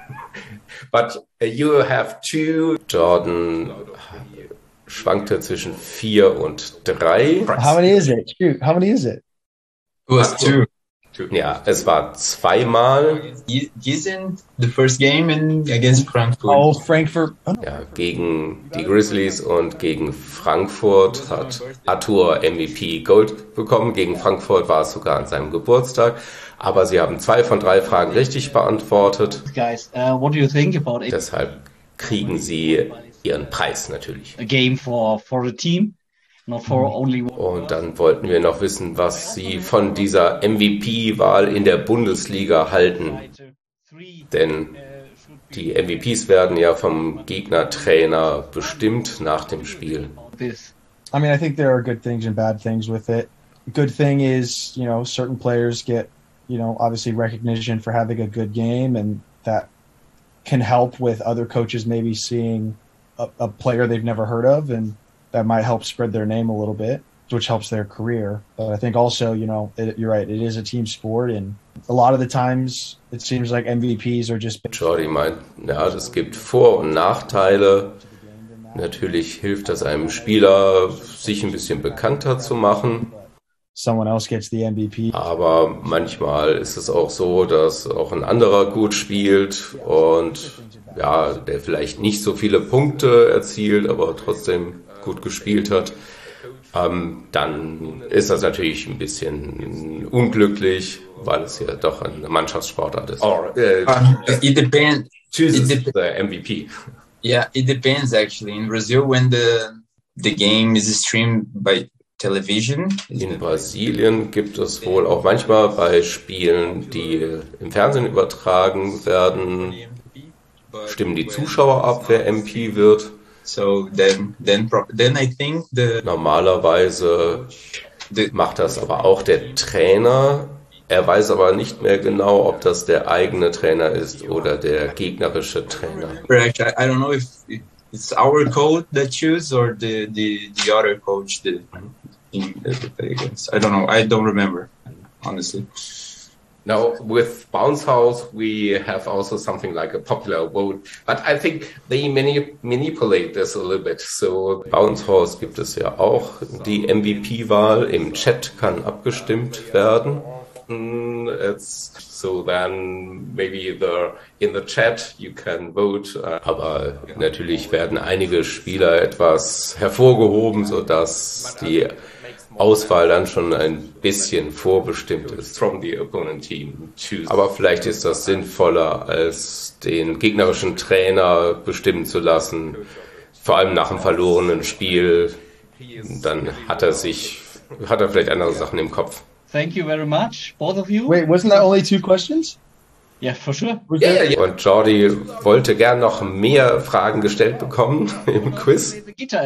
But you have two. Jordan schwankte zwischen vier und drei. How many is it? Shoot, how many is it? It was two. Ja, es war zweimal. Isn't the first game in against Frankfurt? Oh, Frankfurt. Oh. Ja, gegen die Grizzlies und gegen Frankfurt hat Arthur M V P Gold bekommen. Gegen Frankfurt war es sogar an seinem Geburtstag. Aber sie haben zwei von drei Fragen richtig beantwortet. Guys, uh, what do you think about it? Deshalb kriegen sie ihren Preis natürlich. A game for for the team, not for only one. Und dann wollten wir noch wissen, was sie von dieser M V P-Wahl in der Bundesliga halten. Denn die M V Ps werden ja vom Gegnertrainer bestimmt nach dem Spiel. I mean, I think there are good things and bad things with it. Good thing is, you know, certain players get, you know, obviously recognition for having a good game, and that can help with other coaches maybe seeing a, a player they've never heard of, and that might help spread their name a little bit, which helps their career. But I think also, you know, it, you're right, it is a team sport, and a lot of the times it seems like M V Ps are just... Jordi meint, ja, es gibt Vor- und Nachteile. Natürlich hilft das einem Spieler, sich ein bisschen bekannter zu machen. Someone else gets the M V P. Aber manchmal ist es auch so, dass auch ein anderer gut spielt und ja, der vielleicht nicht so viele Punkte erzielt, aber trotzdem gut gespielt hat. Ähm, dann ist das natürlich ein bisschen unglücklich, weil es ja doch eine Mannschaftssportart ist. Or, uh, uh, it depends. Chooses it dep- the M V P. Yeah, it depends actually. In Brazil, when the the game is streamed by television. In Brasilien gibt es wohl auch manchmal bei Spielen, die im Fernsehen übertragen werden, stimmen die Zuschauer ab, wer M P wird. So then, then, then I think the Normalerweise macht das aber auch der Trainer. Er weiß aber nicht mehr genau, ob das der eigene Trainer ist oder der gegnerische Trainer. I don't know if it's our coach that chooses or the the the other coach that in the play against. I don't know. I don't remember, honestly. Now, with Bounce House, we have also something like a popular vote, but I think they mani- manipulate this a little bit. So, Bounce House gibt es ja auch. Die M V P-Wahl im Chat kann abgestimmt werden. It's, so then maybe the in the chat you can vote. Aber natürlich werden einige Spieler etwas hervorgehoben, sodass die Auswahl dann schon ein bisschen vorbestimmt ist. From the opponent team. Aber vielleicht ist das sinnvoller, als den gegnerischen Trainer bestimmen zu lassen. Vor allem nach einem verlorenen Spiel. Dann hat er sich, hat er vielleicht andere Sachen im Kopf. Thank you very much, both of you. Wait, wasn't that only two questions? Yeah, for sure. Yeah, yeah. Und Jordi wollte gern noch mehr Fragen gestellt bekommen im Quiz.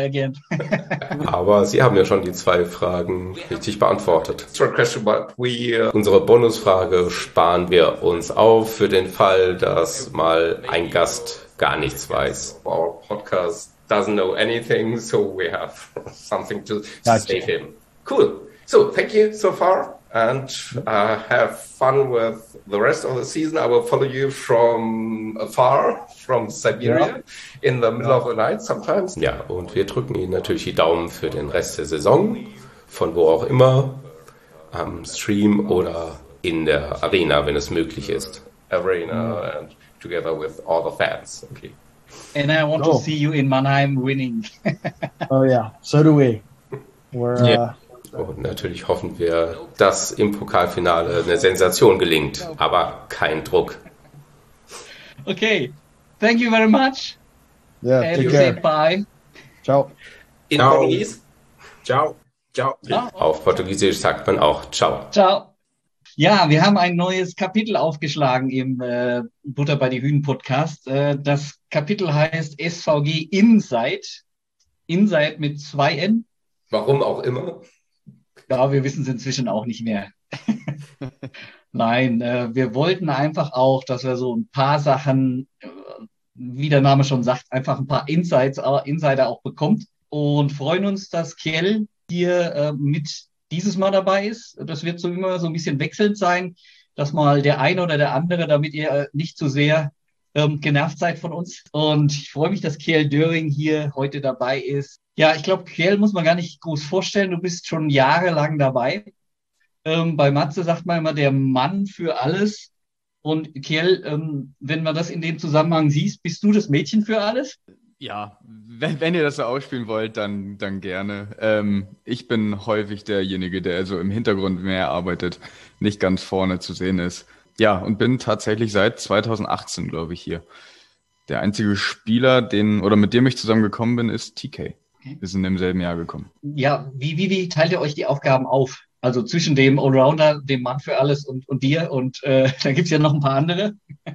Aber Sie haben ja schon die zwei Fragen richtig beantwortet. Unsere Bonusfrage sparen wir uns auf für den Fall, dass mal ein Gast gar nichts weiß. Our podcast doesn't know anything, so we have something to save him. Cool. So, thank you so far. And uh, have fun with the rest of the season. I will follow you from afar, from Siberia, in the middle of the night sometimes. Ja, und wir drücken Ihnen natürlich die Daumen für den Rest der Saison, von wo auch immer, am Stream oder in der Arena, wenn es möglich ist. Arena and together with all the fans. Okay. And I want oh. to see you in Mannheim winning. Oh yeah, so do we. We're, yeah. uh, Und natürlich hoffen wir, dass im Pokalfinale eine Sensation gelingt, aber kein Druck. Okay. Thank you very much. Yeah, And take say care. bye. Ciao. In Ciao. Portugies? Ciao. Ciao. Ciao. Auf Portugiesisch sagt man auch Ciao. Ciao. Ja, wir haben ein neues Kapitel aufgeschlagen im äh, Butter bei die Hühn Podcast. Äh, das Kapitel heißt S V G Inside. Inside mit zwei N. Warum auch immer. Ja, wir wissen es inzwischen auch nicht mehr. Nein, äh, wir wollten einfach auch, dass wir so ein paar Sachen, äh, wie der Name schon sagt, einfach ein paar Insights, äh, Insider auch bekommt und freuen uns, dass Kjell hier äh, mit dieses Mal dabei ist. Das wird so immer so ein bisschen wechselnd sein, dass mal der eine oder der andere, damit ihr äh, nicht zu sehr ähm, genervt seid von uns. Und ich freue mich, dass Kjell Döring hier heute dabei ist. Ja, ich glaube, Kjell muss man gar nicht groß vorstellen. Du bist schon jahrelang dabei. Ähm, bei Matze sagt man immer der Mann für alles. Und Kjell, ähm, wenn man das in dem Zusammenhang siehst, bist du das Mädchen für alles? Ja, wenn, wenn ihr das so ausspielen wollt, dann, dann gerne. Ähm, ich bin häufig derjenige, der so im Hintergrund mehr arbeitet, nicht ganz vorne zu sehen ist. Ja, und bin tatsächlich seit zweitausendachtzehn, glaube ich, hier. Der einzige Spieler, den oder mit dem ich zusammengekommen bin, ist T K. Wir sind im selben Jahr gekommen. Ja, wie, wie, wie teilt ihr euch die Aufgaben auf? Also zwischen dem Allrounder, dem Mann für alles und, und dir und äh, da gibt's ja noch ein paar andere.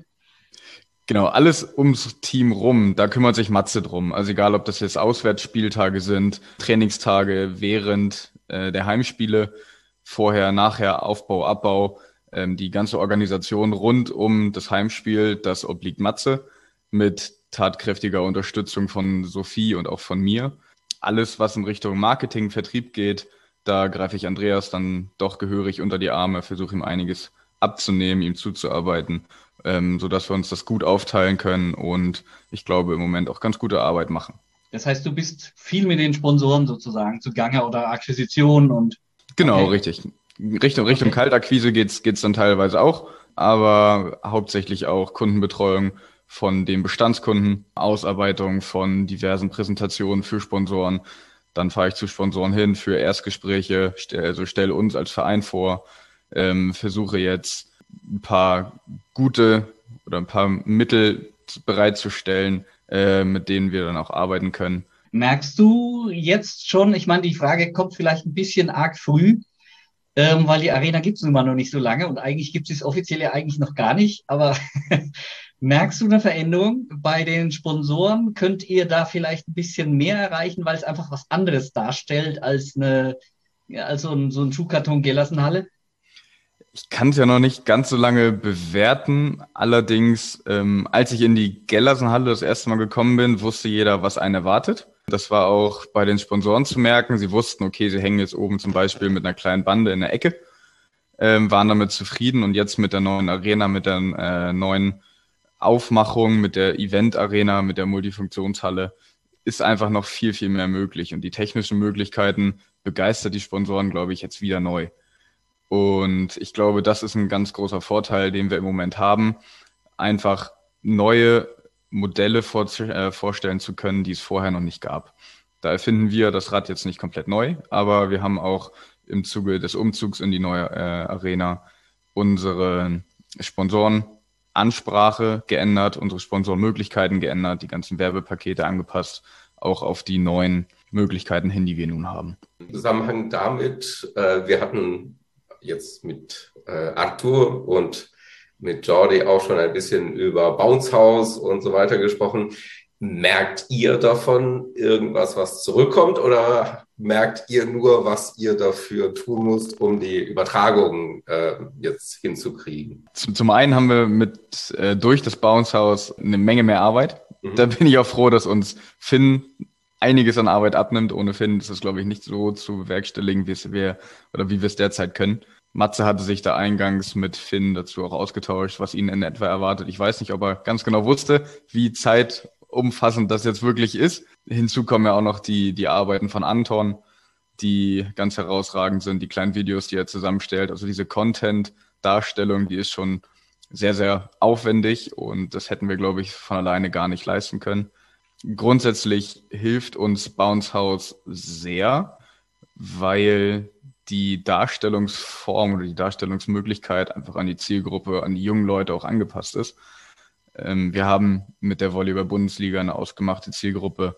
Genau, alles ums Team rum, da kümmert sich Matze drum. Also egal, ob das jetzt Auswärtsspieltage sind, Trainingstage während äh, der Heimspiele, vorher, nachher, Aufbau, Abbau, ähm, die ganze Organisation rund um das Heimspiel, das obliegt Matze mit tatkräftiger Unterstützung von Sophie und auch von mir. Alles, was in Richtung Marketing, Vertrieb geht, da greife ich Andreas dann doch gehörig unter die Arme, versuche ihm einiges abzunehmen, ihm zuzuarbeiten, ähm, sodass wir uns das gut aufteilen können und ich glaube im Moment auch ganz gute Arbeit machen. Das heißt, du bist viel mit den Sponsoren sozusagen zugange oder Akquisitionen und... Genau, Okay. richtig. Richtung, Richtung Okay. Kaltakquise geht's, geht's dann teilweise auch, aber hauptsächlich auch Kundenbetreuung von den Bestandskunden, Ausarbeitung von diversen Präsentationen für Sponsoren. Dann fahre ich zu Sponsoren hin für Erstgespräche, stell, also stelle uns als Verein vor, ähm, versuche jetzt ein paar gute oder ein paar Mittel bereitzustellen, äh, mit denen wir dann auch arbeiten können. Merkst du jetzt schon, ich meine, die Frage kommt vielleicht ein bisschen arg früh, ähm, weil die Arena gibt es nun mal noch nicht so lange und eigentlich gibt es es offiziell ja eigentlich noch gar nicht, aber merkst du eine Veränderung bei den Sponsoren? Könnt ihr da vielleicht ein bisschen mehr erreichen, weil es einfach was anderes darstellt als eine, ja, als so ein, so ein Schuhkarton Gelassenhalle? Ich kann es ja noch nicht ganz so lange bewerten. Allerdings, ähm, als ich in die Gellersenhalle das erste Mal gekommen bin, wusste jeder, was einen erwartet. Das war auch bei den Sponsoren zu merken. Sie wussten, okay, sie hängen jetzt oben zum Beispiel mit einer kleinen Bande in der Ecke, ähm, waren damit zufrieden. Und jetzt mit der neuen Arena, mit der äh, neuen Aufmachung, mit der Event-Arena, mit der Multifunktionshalle ist einfach noch viel, viel mehr möglich. Und die technischen Möglichkeiten begeistert die Sponsoren, glaube ich, jetzt wieder neu. Und ich glaube, das ist ein ganz großer Vorteil, den wir im Moment haben, einfach neue Modelle vor, äh, vorstellen zu können, die es vorher noch nicht gab. Da erfinden wir das Rad jetzt nicht komplett neu, aber wir haben auch im Zuge des Umzugs in die neue äh, Arena unsere Sponsorenansprache geändert, unsere Sponsorenmöglichkeiten geändert, die ganzen Werbepakete angepasst, auch auf die neuen Möglichkeiten hin, die wir nun haben. Im Zusammenhang damit, äh, wir hatten jetzt mit äh, Arthur und mit Jordi auch schon ein bisschen über Bounce House und so weiter gesprochen. Merkt ihr davon irgendwas, was zurückkommt, oder merkt ihr nur, was ihr dafür tun müsst, um die Übertragung äh, jetzt hinzukriegen? Zum einen haben wir mit äh, durch das Bounce House eine Menge mehr Arbeit. Mhm. Da bin ich auch froh, dass uns Finn einiges an Arbeit abnimmt. Ohne Finn ist das, glaube ich, nicht so zu bewerkstelligen, wie es wir oder wie wir es derzeit können. Matze hatte sich da eingangs mit Finn dazu auch ausgetauscht, was ihn in etwa erwartet. Ich weiß nicht, ob er ganz genau wusste, wie zeitumfassend das jetzt wirklich ist. Hinzu kommen ja auch noch die, die Arbeiten von Anton, die ganz herausragend sind, die kleinen Videos, die er zusammenstellt. Also diese Content-Darstellung, die ist schon sehr, sehr aufwendig und das hätten wir, glaube ich, von alleine gar nicht leisten können. Grundsätzlich hilft uns Bounce House sehr, weil die Darstellungsform oder die Darstellungsmöglichkeit einfach an die Zielgruppe, an die jungen Leute auch angepasst ist. Ähm, wir haben mit der Volleyball-Bundesliga eine ausgemachte Zielgruppe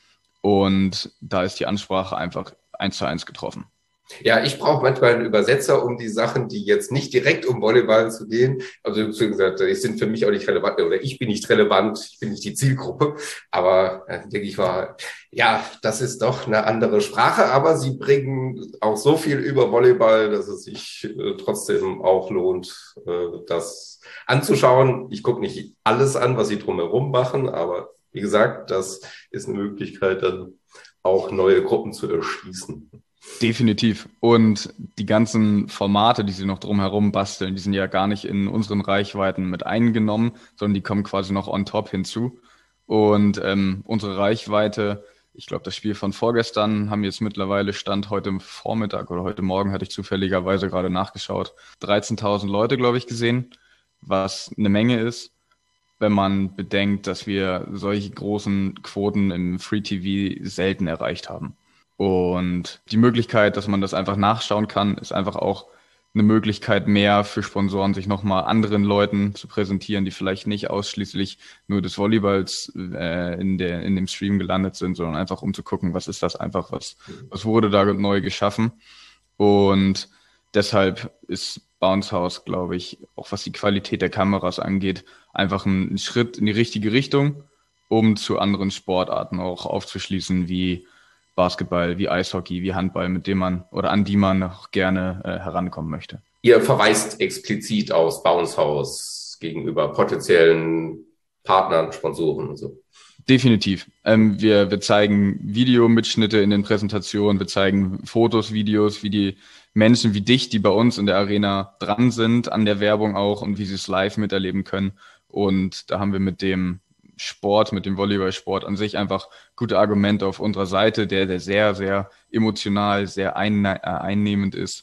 und da ist die Ansprache einfach eins zu eins getroffen. Ja, ich brauche manchmal einen Übersetzer, um die Sachen, die jetzt nicht direkt um Volleyball zu gehen, also gesagt, die sind für mich auch nicht relevant, oder ich bin nicht relevant, ich bin nicht die Zielgruppe, aber äh, denke ich mal, ja, das ist doch eine andere Sprache, aber sie bringen auch so viel über Volleyball, dass es sich äh, trotzdem auch lohnt, äh, das anzuschauen. Ich gucke nicht alles an, was sie drumherum machen, aber wie gesagt, das ist eine Möglichkeit, dann auch neue Gruppen zu erschließen. Definitiv. Und die ganzen Formate, die sie noch drumherum basteln, die sind ja gar nicht in unseren Reichweiten mit eingenommen, sondern die kommen quasi noch on top hinzu. Und ähm, unsere Reichweite, ich glaube, das Spiel von vorgestern haben jetzt mittlerweile Stand heute Vormittag oder heute Morgen, hatte ich zufälligerweise gerade nachgeschaut, dreizehntausend Leute, glaube ich, gesehen, was eine Menge ist, wenn man bedenkt, dass wir solche großen Quoten im Free-T V selten erreicht haben. Und die Möglichkeit, dass man das einfach nachschauen kann, ist einfach auch eine Möglichkeit mehr für Sponsoren, sich nochmal anderen Leuten zu präsentieren, die vielleicht nicht ausschließlich nur des Volleyballs äh, in, der, in dem Stream gelandet sind, sondern einfach um zu gucken, was ist das einfach, was, was wurde da neu geschaffen. Und deshalb ist Bounce House, glaube ich, auch was die Qualität der Kameras angeht, einfach ein Schritt in die richtige Richtung, um zu anderen Sportarten auch aufzuschließen, wie Basketball, wie Eishockey, wie Handball, mit dem man oder an die man auch gerne äh, herankommen möchte. Ihr verweist explizit aus Bounce House gegenüber potenziellen Partnern, Sponsoren und so. Definitiv. Ähm, wir, wir zeigen Videomitschnitte in den Präsentationen, wir zeigen Fotos, Videos, wie die Menschen wie dich, die bei uns in der Arena dran sind, an der Werbung auch und wie sie es live miterleben können. Und da haben wir mit dem Sport, mit dem Volleyballsport an sich einfach gute Argumente auf unserer Seite, der, der sehr, sehr emotional, sehr einne- äh, einnehmend ist.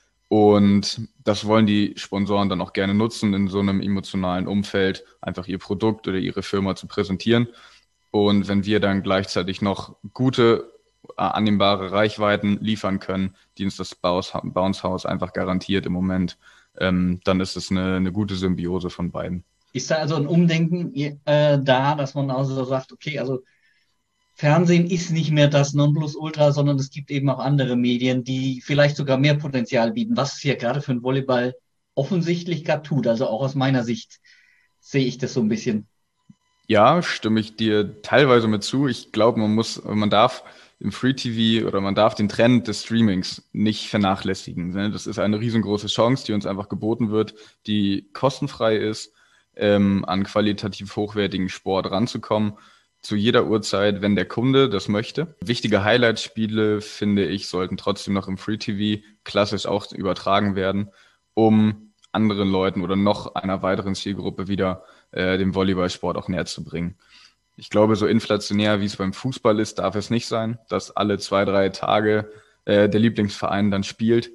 Und das wollen die Sponsoren dann auch gerne nutzen, in so einem emotionalen Umfeld einfach ihr Produkt oder ihre Firma zu präsentieren. Und wenn wir dann gleichzeitig noch gute, äh, annehmbare Reichweiten liefern können, die uns das Bounce House einfach garantiert im Moment, ähm, dann ist es eine, eine gute Symbiose von beiden. Ist da also ein Umdenken äh, da, dass man also sagt, okay, also Fernsehen ist nicht mehr das Nonplusultra, sondern es gibt eben auch andere Medien, die vielleicht sogar mehr Potenzial bieten, was es hier gerade für den Volleyball offensichtlich gerade tut. Also auch aus meiner Sicht sehe ich das so ein bisschen. Ja, stimme ich dir teilweise mit zu. Ich glaube, man muss, man darf im Free-T V oder man darf den Trend des Streamings nicht vernachlässigen. Das ist eine riesengroße Chance, die uns einfach geboten wird, die kostenfrei ist, ähm, an qualitativ hochwertigen Sport ranzukommen, zu jeder Uhrzeit, wenn der Kunde das möchte. Wichtige Highlight-Spiele, finde ich, sollten trotzdem noch im Free-T V klassisch auch übertragen werden, um anderen Leuten oder noch einer weiteren Zielgruppe wieder äh, dem Volleyballsport auch näher zu bringen. Ich glaube, so inflationär, wie es beim Fußball ist, darf es nicht sein, dass alle zwei, drei Tage äh, der Lieblingsverein dann spielt.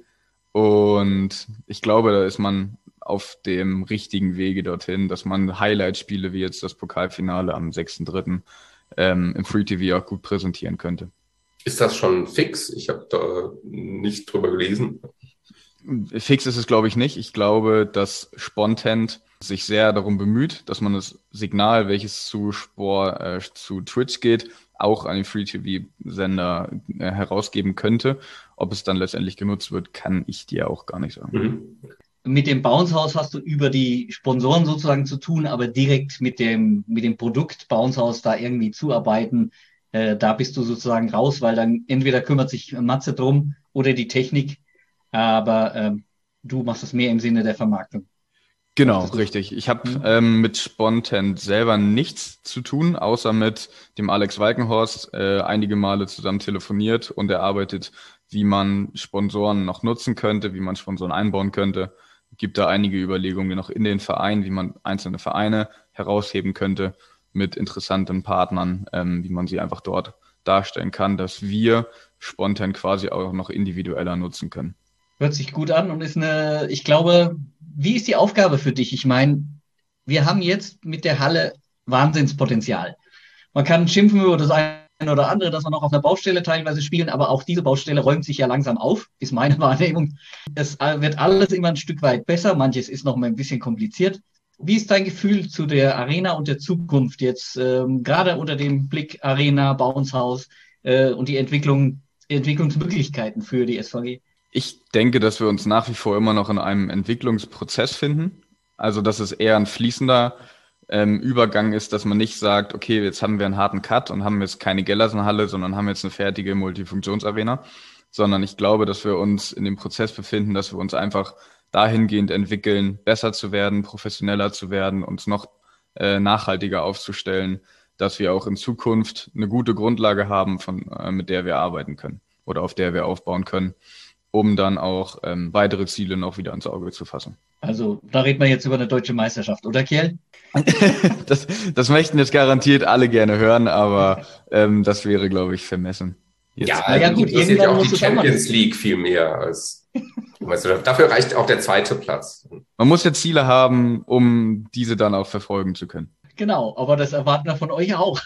Und ich glaube, da ist man auf dem richtigen Wege dorthin, dass man Highlight-Spiele wie jetzt das Pokalfinale am sechsten dritten ähm, im Free-T V auch gut präsentieren könnte. Ist das schon fix? Ich habe da nicht drüber gelesen. Fix ist es, glaube ich, nicht. Ich glaube, dass Spontent sich sehr darum bemüht, dass man das Signal, welches zu Sport, äh, zu Twitch geht, auch an den Free-T V-Sender äh, herausgeben könnte. Ob es dann letztendlich genutzt wird, kann ich dir auch gar nicht sagen. Mhm. Mit dem Bounce House hast du über die Sponsoren sozusagen zu tun, aber direkt mit dem, mit dem Produkt Bounce House da irgendwie zuarbeiten, äh, da bist du sozusagen raus, weil dann entweder kümmert sich Matze drum oder die Technik, aber ähm, du machst das mehr im Sinne der Vermarktung. Genau, richtig. Ich habe Mhm. ähm, mit Spontent selber nichts zu tun, außer mit dem Alex Walkenhorst äh, einige Male zusammen telefoniert und er arbeitet, wie man Sponsoren noch nutzen könnte, wie man Sponsoren einbauen könnte. Gibt da einige Überlegungen noch in den Vereinen, wie man einzelne Vereine herausheben könnte mit interessanten Partnern, ähm, wie man sie einfach dort darstellen kann, dass wir Spontent quasi auch noch individueller nutzen können. Hört sich gut an und ist eine, ich glaube, wie ist die Aufgabe für dich? Ich meine, wir haben jetzt mit der Halle Wahnsinnspotenzial. Man kann schimpfen über das eine oder andere, dass wir noch auf einer Baustelle teilweise spielen, aber auch diese Baustelle räumt sich ja langsam auf, ist meine Wahrnehmung. Es wird alles immer ein Stück weit besser, manches ist noch mal ein bisschen kompliziert, Wie ist dein Gefühl zu der Arena und der Zukunft jetzt, ähm, gerade unter dem Blick Arena, Bounce House äh, und die Entwicklung, Entwicklungsmöglichkeiten für die S V G? Ich denke, dass wir uns nach wie vor immer noch in einem Entwicklungsprozess finden. Also, dass es eher ein fließender ähm, Übergang ist, dass man nicht sagt, okay, jetzt haben wir einen harten Cut und haben jetzt keine Gellersenhalle, sondern haben jetzt eine fertige Multifunktionsarena. Sondern ich glaube, dass wir uns in dem Prozess befinden, dass wir uns einfach dahingehend entwickeln, besser zu werden, professioneller zu werden, uns noch äh, nachhaltiger aufzustellen, dass wir auch in Zukunft eine gute Grundlage haben, von, äh, mit der wir arbeiten können oder auf der wir aufbauen können, um dann auch ähm, weitere Ziele noch wieder ins Auge zu fassen. Also da reden wir jetzt über eine deutsche Meisterschaft, oder Kjell? das, das möchten jetzt garantiert alle gerne hören, aber ähm, das wäre, glaube ich, vermessen. Jetzt. Ja, also ja gut, irgendwann auch die Champions League viel mehr als Meisterschaft. Dafür reicht auch der zweite Platz. Man muss ja Ziele haben, um diese dann auch verfolgen zu können. Genau, aber das erwarten wir von euch auch.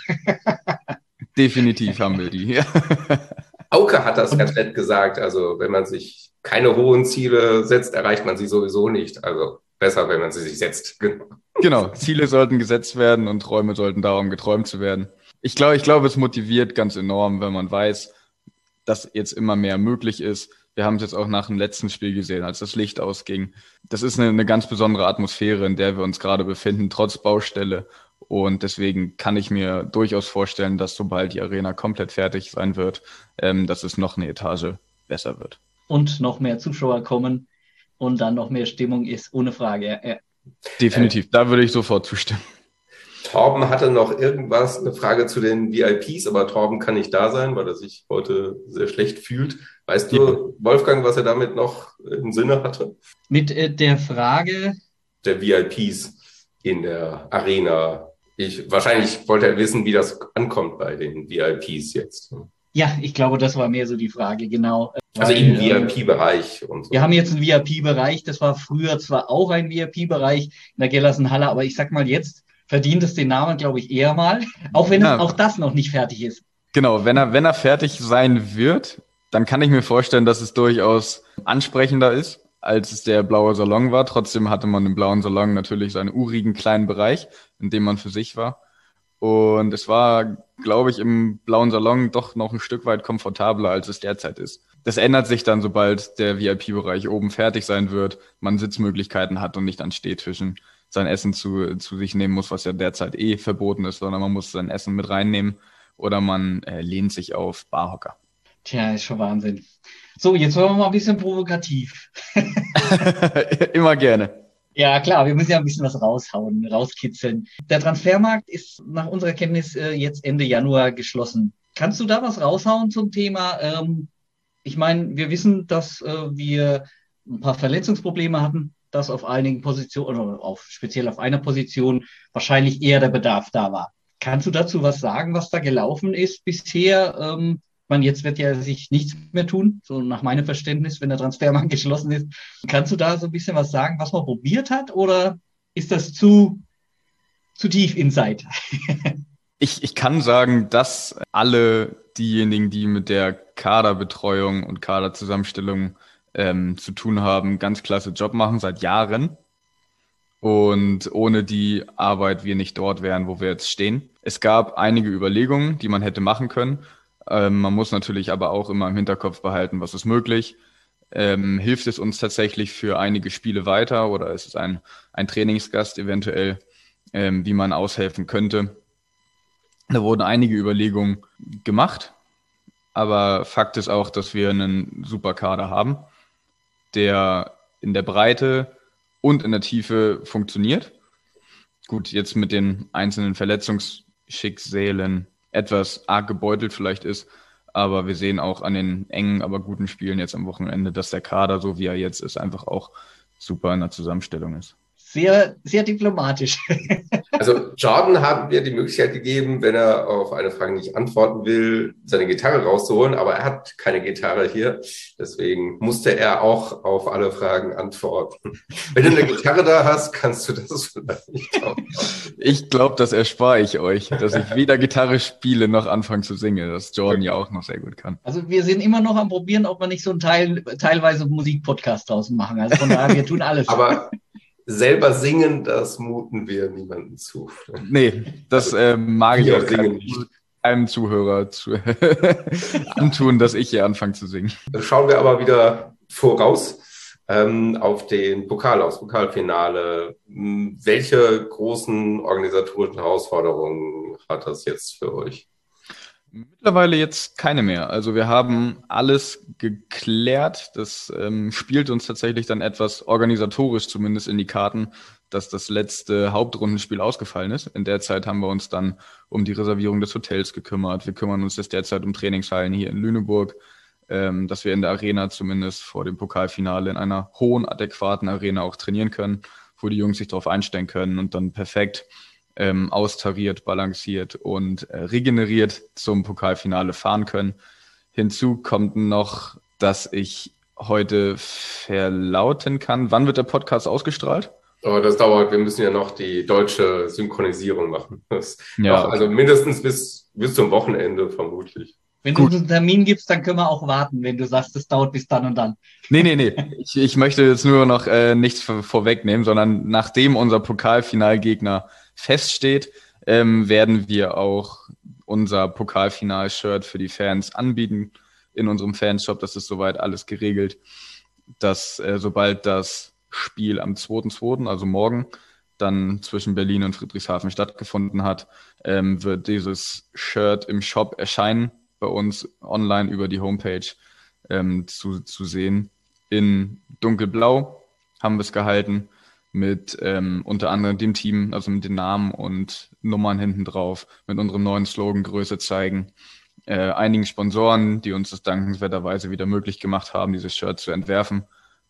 Definitiv haben wir die. Ja. Auke hat das ganz nett gesagt. Also wenn man sich keine hohen Ziele setzt, erreicht man sie sowieso nicht. Also besser, wenn man sie sich setzt. Genau, Ziele sollten gesetzt werden und Träume sollten darum geträumt zu werden. Ich glaube, ich glaube, es motiviert ganz enorm, wenn man weiß, dass jetzt immer mehr möglich ist. Wir haben es jetzt auch nach dem letzten Spiel gesehen, als das Licht ausging. Das ist eine, eine ganz besondere Atmosphäre, in der wir uns gerade befinden, trotz Baustelle. Und deswegen kann ich mir durchaus vorstellen, dass sobald die Arena komplett fertig sein wird, ähm, dass es noch eine Etage besser wird. Und noch mehr Zuschauer kommen und dann noch mehr Stimmung ist, ohne Frage. Ja, ja. Definitiv, äh, da würde ich sofort zustimmen. Torben hatte noch irgendwas, eine Frage zu den V I Ps, aber Torben kann nicht da sein, weil er sich heute sehr schlecht fühlt. Weißt du, ja. Wolfgang, was er damit noch im Sinne hatte? Mit äh, der Frage der V I Ps in der Arena. Ich, wahrscheinlich wollte er wissen, wie das ankommt bei den V I Ps jetzt. Ja, ich glaube, das war mehr so die Frage, genau. Also weil, im V I P-Bereich und so. Wir haben jetzt einen V I P-Bereich, das war früher zwar auch ein V I P-Bereich in der Gellersenhalle, aber ich sag mal jetzt, verdient es den Namen, glaube ich, eher mal, auch wenn ja. es, auch das noch nicht fertig ist. Genau, wenn er, wenn er fertig sein wird, dann kann ich mir vorstellen, dass es durchaus ansprechender ist, als es der blaue Salon war. Trotzdem hatte man im blauen Salon natürlich seinen urigen kleinen Bereich, in dem man für sich war. Und es war, glaube ich, im blauen Salon doch noch ein Stück weit komfortabler, als es derzeit ist. Das ändert sich dann, sobald der V I P-Bereich oben fertig sein wird, man Sitzmöglichkeiten hat und nicht an Stehtischen sein Essen zu, zu sich nehmen muss, was ja derzeit eh verboten ist, sondern man muss sein Essen mit reinnehmen oder man äh, lehnt sich auf Barhocker. Tja, ist schon Wahnsinn. So, jetzt wollen wir mal ein bisschen provokativ. Immer gerne. Ja, klar, wir müssen ja ein bisschen was raushauen, rauskitzeln. Der Transfermarkt ist nach unserer Kenntnis äh, jetzt Ende Januar geschlossen. Kannst du da was raushauen zum Thema? Ähm, ich meine, wir wissen, dass äh, wir ein paar Verletzungsprobleme hatten, dass auf einigen Positionen, oder auf, speziell auf einer Position, wahrscheinlich eher der Bedarf da war. Kannst du dazu was sagen, was da gelaufen ist bisher? Ähm, man, jetzt wird ja sich nichts mehr tun, so nach meinem Verständnis, wenn der Transfermarkt geschlossen ist. Kannst du da so ein bisschen was sagen, was man probiert hat, oder ist das zu, zu tief inside? ich, ich kann sagen, dass alle diejenigen, die mit der Kaderbetreuung und Kaderzusammenstellung ähm, zu tun haben, ganz klasse Job machen, seit Jahren. Und ohne die Arbeit wir nicht dort wären, wo wir jetzt stehen. Es gab einige Überlegungen, die man hätte machen können. Ähm, man muss natürlich aber auch immer im Hinterkopf behalten, was ist möglich. Ähm, hilft es uns tatsächlich für einige Spiele weiter oder ist es ein, ein Trainingsgast eventuell, ähm, wie man aushelfen könnte? Da wurden einige Überlegungen gemacht, aber Fakt ist auch, dass wir einen super Kader haben, der in der Breite und in der Tiefe funktioniert. Gut, jetzt mit den einzelnen Verletzungsschicksalen etwas arg gebeutelt vielleicht ist, aber wir sehen auch an den engen, aber guten Spielen jetzt am Wochenende, dass der Kader, so wie er jetzt ist, einfach auch super in der Zusammenstellung ist. Sehr, sehr diplomatisch. Also Jordan haben wir die Möglichkeit gegeben, wenn er auf eine Frage nicht antworten will, seine Gitarre rauszuholen, aber er hat keine Gitarre hier. Deswegen musste er auch auf alle Fragen antworten. Wenn du eine Gitarre da hast, kannst du das vielleicht nicht auch. Ich glaube, das erspare ich euch, dass ich weder Gitarre spiele noch anfange zu singen, dass Jordan ja auch noch sehr gut kann. Also wir sind immer noch am Probieren, ob wir nicht so einen Teil, teilweise Musikpodcast draußen machen. Also von daher, wir tun alles. Aber selber singen, das muten wir niemandem zu. Nee, das äh, mag ich Wir auch singen keinem, nicht. keinem Zuhörer zu antun, dass ich hier anfange zu singen. Dann schauen wir aber wieder voraus ähm, auf den Pokal, aufs Pokalfinale. Hm, Welche großen organisatorischen Herausforderungen hat das jetzt für euch? Mittlerweile jetzt keine mehr. Also wir haben alles geklärt. Das ähm, spielt uns tatsächlich dann etwas organisatorisch zumindest in die Karten, dass das letzte Hauptrundenspiel ausgefallen ist. In der Zeit haben wir uns dann um die Reservierung des Hotels gekümmert. Wir kümmern uns jetzt derzeit um Trainingshallen hier in Lüneburg, ähm, dass wir in der Arena zumindest vor dem Pokalfinale in einer hohen, adäquaten Arena auch trainieren können, wo die Jungs sich darauf einstellen können und dann perfekt ähm, austariert, balanciert und äh, regeneriert zum Pokalfinale fahren können. Hinzu kommt noch, dass ich heute verlauten kann. Wann wird der Podcast ausgestrahlt? Oh, das dauert. Wir müssen ja noch die deutsche Synchronisierung machen. Das Ja, noch, okay. Also mindestens bis, bis zum Wochenende vermutlich. Wenn Gut. du uns einen Termin gibst, dann können wir auch warten, wenn du sagst, es dauert bis dann und dann. Nee, nee, nee. Ich, ich möchte jetzt nur noch äh, nichts vor, vorwegnehmen, sondern nachdem unser Pokalfinalgegner feststeht, ähm, werden wir auch unser Pokalfinal-Shirt für die Fans anbieten in unserem Fanshop. Das ist soweit alles geregelt, dass äh, sobald das Spiel am zweiten zweiten, also morgen, dann zwischen Berlin und Friedrichshafen stattgefunden hat, ähm, wird dieses Shirt im Shop erscheinen, bei uns online über die Homepage ähm, zu, zu sehen. In dunkelblau haben wir es gehalten, mit ähm, unter anderem dem Team, also mit den Namen und Nummern hinten drauf, mit unserem neuen Slogan Größe zeigen. Äh, einigen Sponsoren, die uns das dankenswerterweise wieder möglich gemacht haben, dieses Shirt zu entwerfen.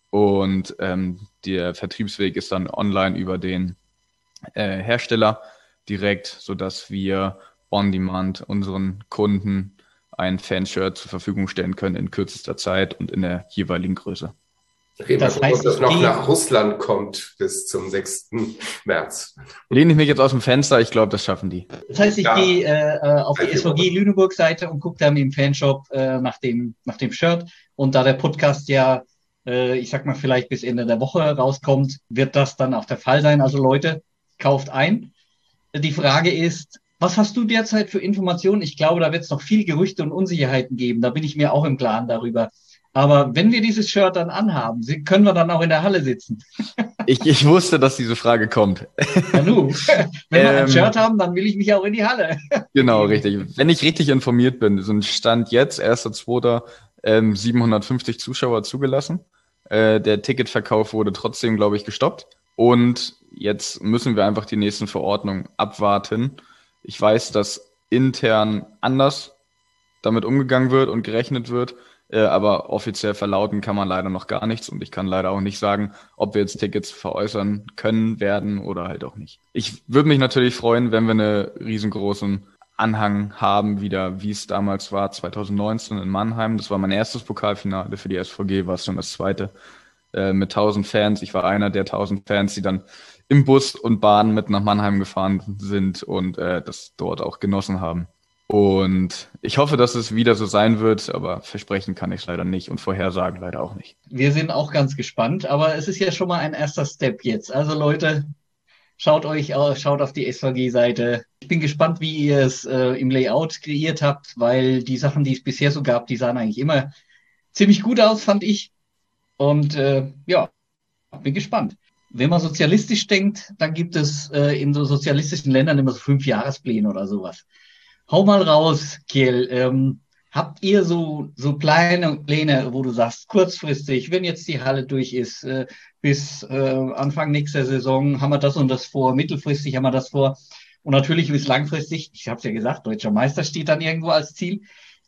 Und ähm, der Vertriebsweg ist dann online über den äh, Hersteller direkt, sodass wir on demand unseren Kunden ein Fanshirt zur Verfügung stellen können in kürzester Zeit und in der jeweiligen Größe. Okay, Das mal gucken, heißt, ob das ich noch gehe- nach Russland kommt bis zum sechsten März. Lehne ich mich jetzt aus dem Fenster, ich glaube, das schaffen die. Das heißt, ich Ja. gehe äh, äh, auf die Danke, S V G Lüneburg-Seite und gucke dann im Fanshop äh, nach dem, nach dem Shirt. Und da der Podcast ja, äh, ich sag mal, vielleicht bis Ende der Woche rauskommt, wird das dann auch der Fall sein. Also Leute, kauft ein. Die Frage ist, was hast du derzeit für Informationen? Ich glaube, da wird es noch viel Gerüchte und Unsicherheiten geben. Da bin ich mir auch im Klaren darüber. Aber wenn wir dieses Shirt dann anhaben, sie- können wir dann auch in der Halle sitzen. Ich, ich wusste, dass diese Frage kommt. Ja, nu. Wenn wir ein Ähm. Shirt haben, dann will ich mich auch in die Halle. Genau, richtig. Wenn ich richtig informiert bin, sind Stand jetzt, erster zweiter Ähm, siebenhundertfünfzig Zuschauer zugelassen. Äh, der Ticketverkauf wurde trotzdem, glaube ich, gestoppt. Und jetzt müssen wir einfach die nächsten Verordnungen abwarten. Ich weiß, dass intern anders damit umgegangen wird und gerechnet wird. Äh, aber offiziell verlauten kann man leider noch gar nichts und ich kann leider auch nicht sagen, ob wir jetzt Tickets veräußern können, werden oder halt auch nicht. Ich würde mich natürlich freuen, wenn wir einen riesengroßen Anhang haben, wieder wie es damals war, zwanzig neunzehn in Mannheim. Das war mein erstes Pokalfinale für die S V G, war es schon das zweite, äh, mit tausend Fans. Ich war einer der tausend Fans, die dann im Bus und Bahn mit nach Mannheim gefahren sind und äh, das dort auch genossen haben. Und ich hoffe, dass es wieder so sein wird, aber versprechen kann ich es leider nicht und vorhersagen leider auch nicht. Wir sind auch ganz gespannt, aber es ist ja schon mal ein erster Step jetzt. Also Leute, schaut euch, au- schaut auf die S V G-Seite. Ich bin gespannt, wie ihr es äh, im Layout kreiert habt, weil die Sachen, die es bisher so gab, die sahen eigentlich immer ziemlich gut aus, fand ich. Und äh, ja, bin gespannt. Wenn man sozialistisch denkt, dann gibt es äh, in so sozialistischen Ländern immer so fünf Jahrespläne oder sowas. Hau mal raus, Kiel. Ähm, habt ihr so, so kleine Pläne, wo du sagst, kurzfristig, wenn jetzt die Halle durch ist, äh, bis äh, Anfang nächster Saison haben wir das und das vor, mittelfristig haben wir das vor und natürlich bis langfristig, ich habe es ja gesagt, deutscher Meister steht dann irgendwo als Ziel.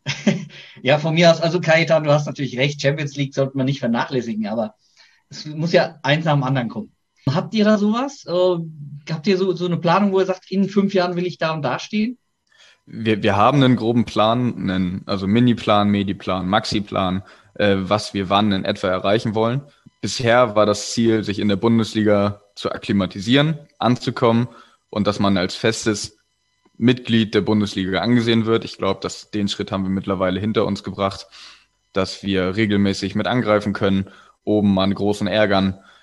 Ja, von mir aus, also Kajetan, du hast natürlich recht, Champions League sollte man nicht vernachlässigen, aber es muss ja eins nach dem anderen kommen. Habt ihr da sowas? Äh, habt ihr so, so eine Planung, wo ihr sagt, in fünf Jahren will ich da und da stehen? Wir, wir haben einen groben Plan, einen, also Mini-Plan, Medi-Plan, Maxi-Plan, äh, was wir wann in etwa erreichen wollen. Bisher war das Ziel, sich in der Bundesliga zu akklimatisieren, anzukommen und dass man als festes Mitglied der Bundesliga angesehen wird. Ich glaube, dass den Schritt haben wir mittlerweile hinter uns gebracht, dass wir regelmäßig mit angreifen können, oben an großen Ärgern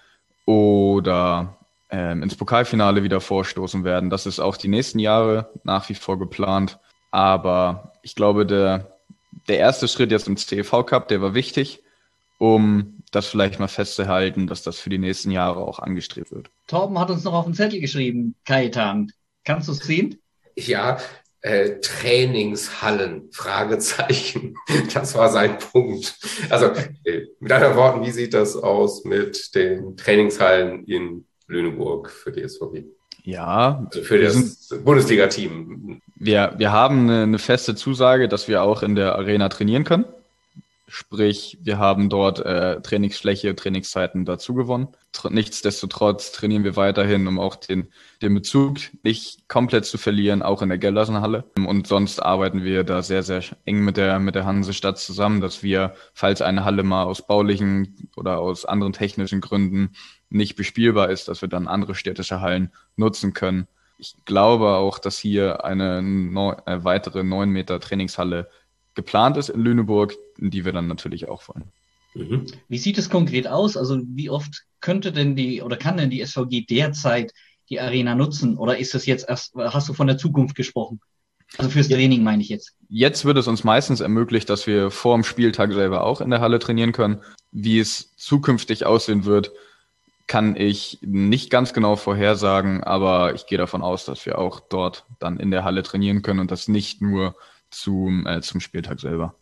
oder ähm, ins Pokalfinale wieder vorstoßen werden. Das ist auch die nächsten Jahre nach wie vor geplant. Aber ich glaube, der, der erste Schritt jetzt im C E V-Cup, der war wichtig, um das vielleicht mal festzuhalten, dass das für die nächsten Jahre auch angestrebt wird. Torben hat uns noch auf den Zettel geschrieben, Kajetan. Kannst du es sehen? Ja, äh, Trainingshallen, Fragezeichen. Das war sein Punkt. Also äh, mit anderen Worten, wie sieht das aus mit den Trainingshallen in Lüneburg für die S V G? Ja, also für das Bundesliga-Team. Wir, wir haben eine, eine feste Zusage, dass wir auch in der Arena trainieren können. Sprich, wir haben dort äh, Trainingsfläche, Trainingszeiten dazu gewonnen. Tr- nichtsdestotrotz trainieren wir weiterhin, um auch den, den Bezug nicht komplett zu verlieren, auch in der Geldersenhalle. Und sonst arbeiten wir da sehr, sehr eng mit der, mit der Hansestadt zusammen, dass wir, falls eine Halle mal aus baulichen oder aus anderen technischen Gründen nicht bespielbar ist, dass wir dann andere städtische Hallen nutzen können. Ich glaube auch, dass hier eine, neu, eine weitere neun Meter Trainingshalle geplant ist in Lüneburg, die wir dann natürlich auch wollen. Mhm. Wie sieht es konkret aus? Also wie oft könnte denn die oder kann denn die S V G derzeit die Arena nutzen? Oder ist das jetzt erst, hast du von der Zukunft gesprochen? Also fürs Training meine ich jetzt. Jetzt wird es uns meistens ermöglicht, dass wir vor dem Spieltag selber auch in der Halle trainieren können. Wie es zukünftig aussehen wird, kann ich nicht ganz genau vorhersagen, aber ich gehe davon aus, dass wir auch dort dann in der Halle trainieren können und das nicht nur zum, äh, zum Spieltag selber.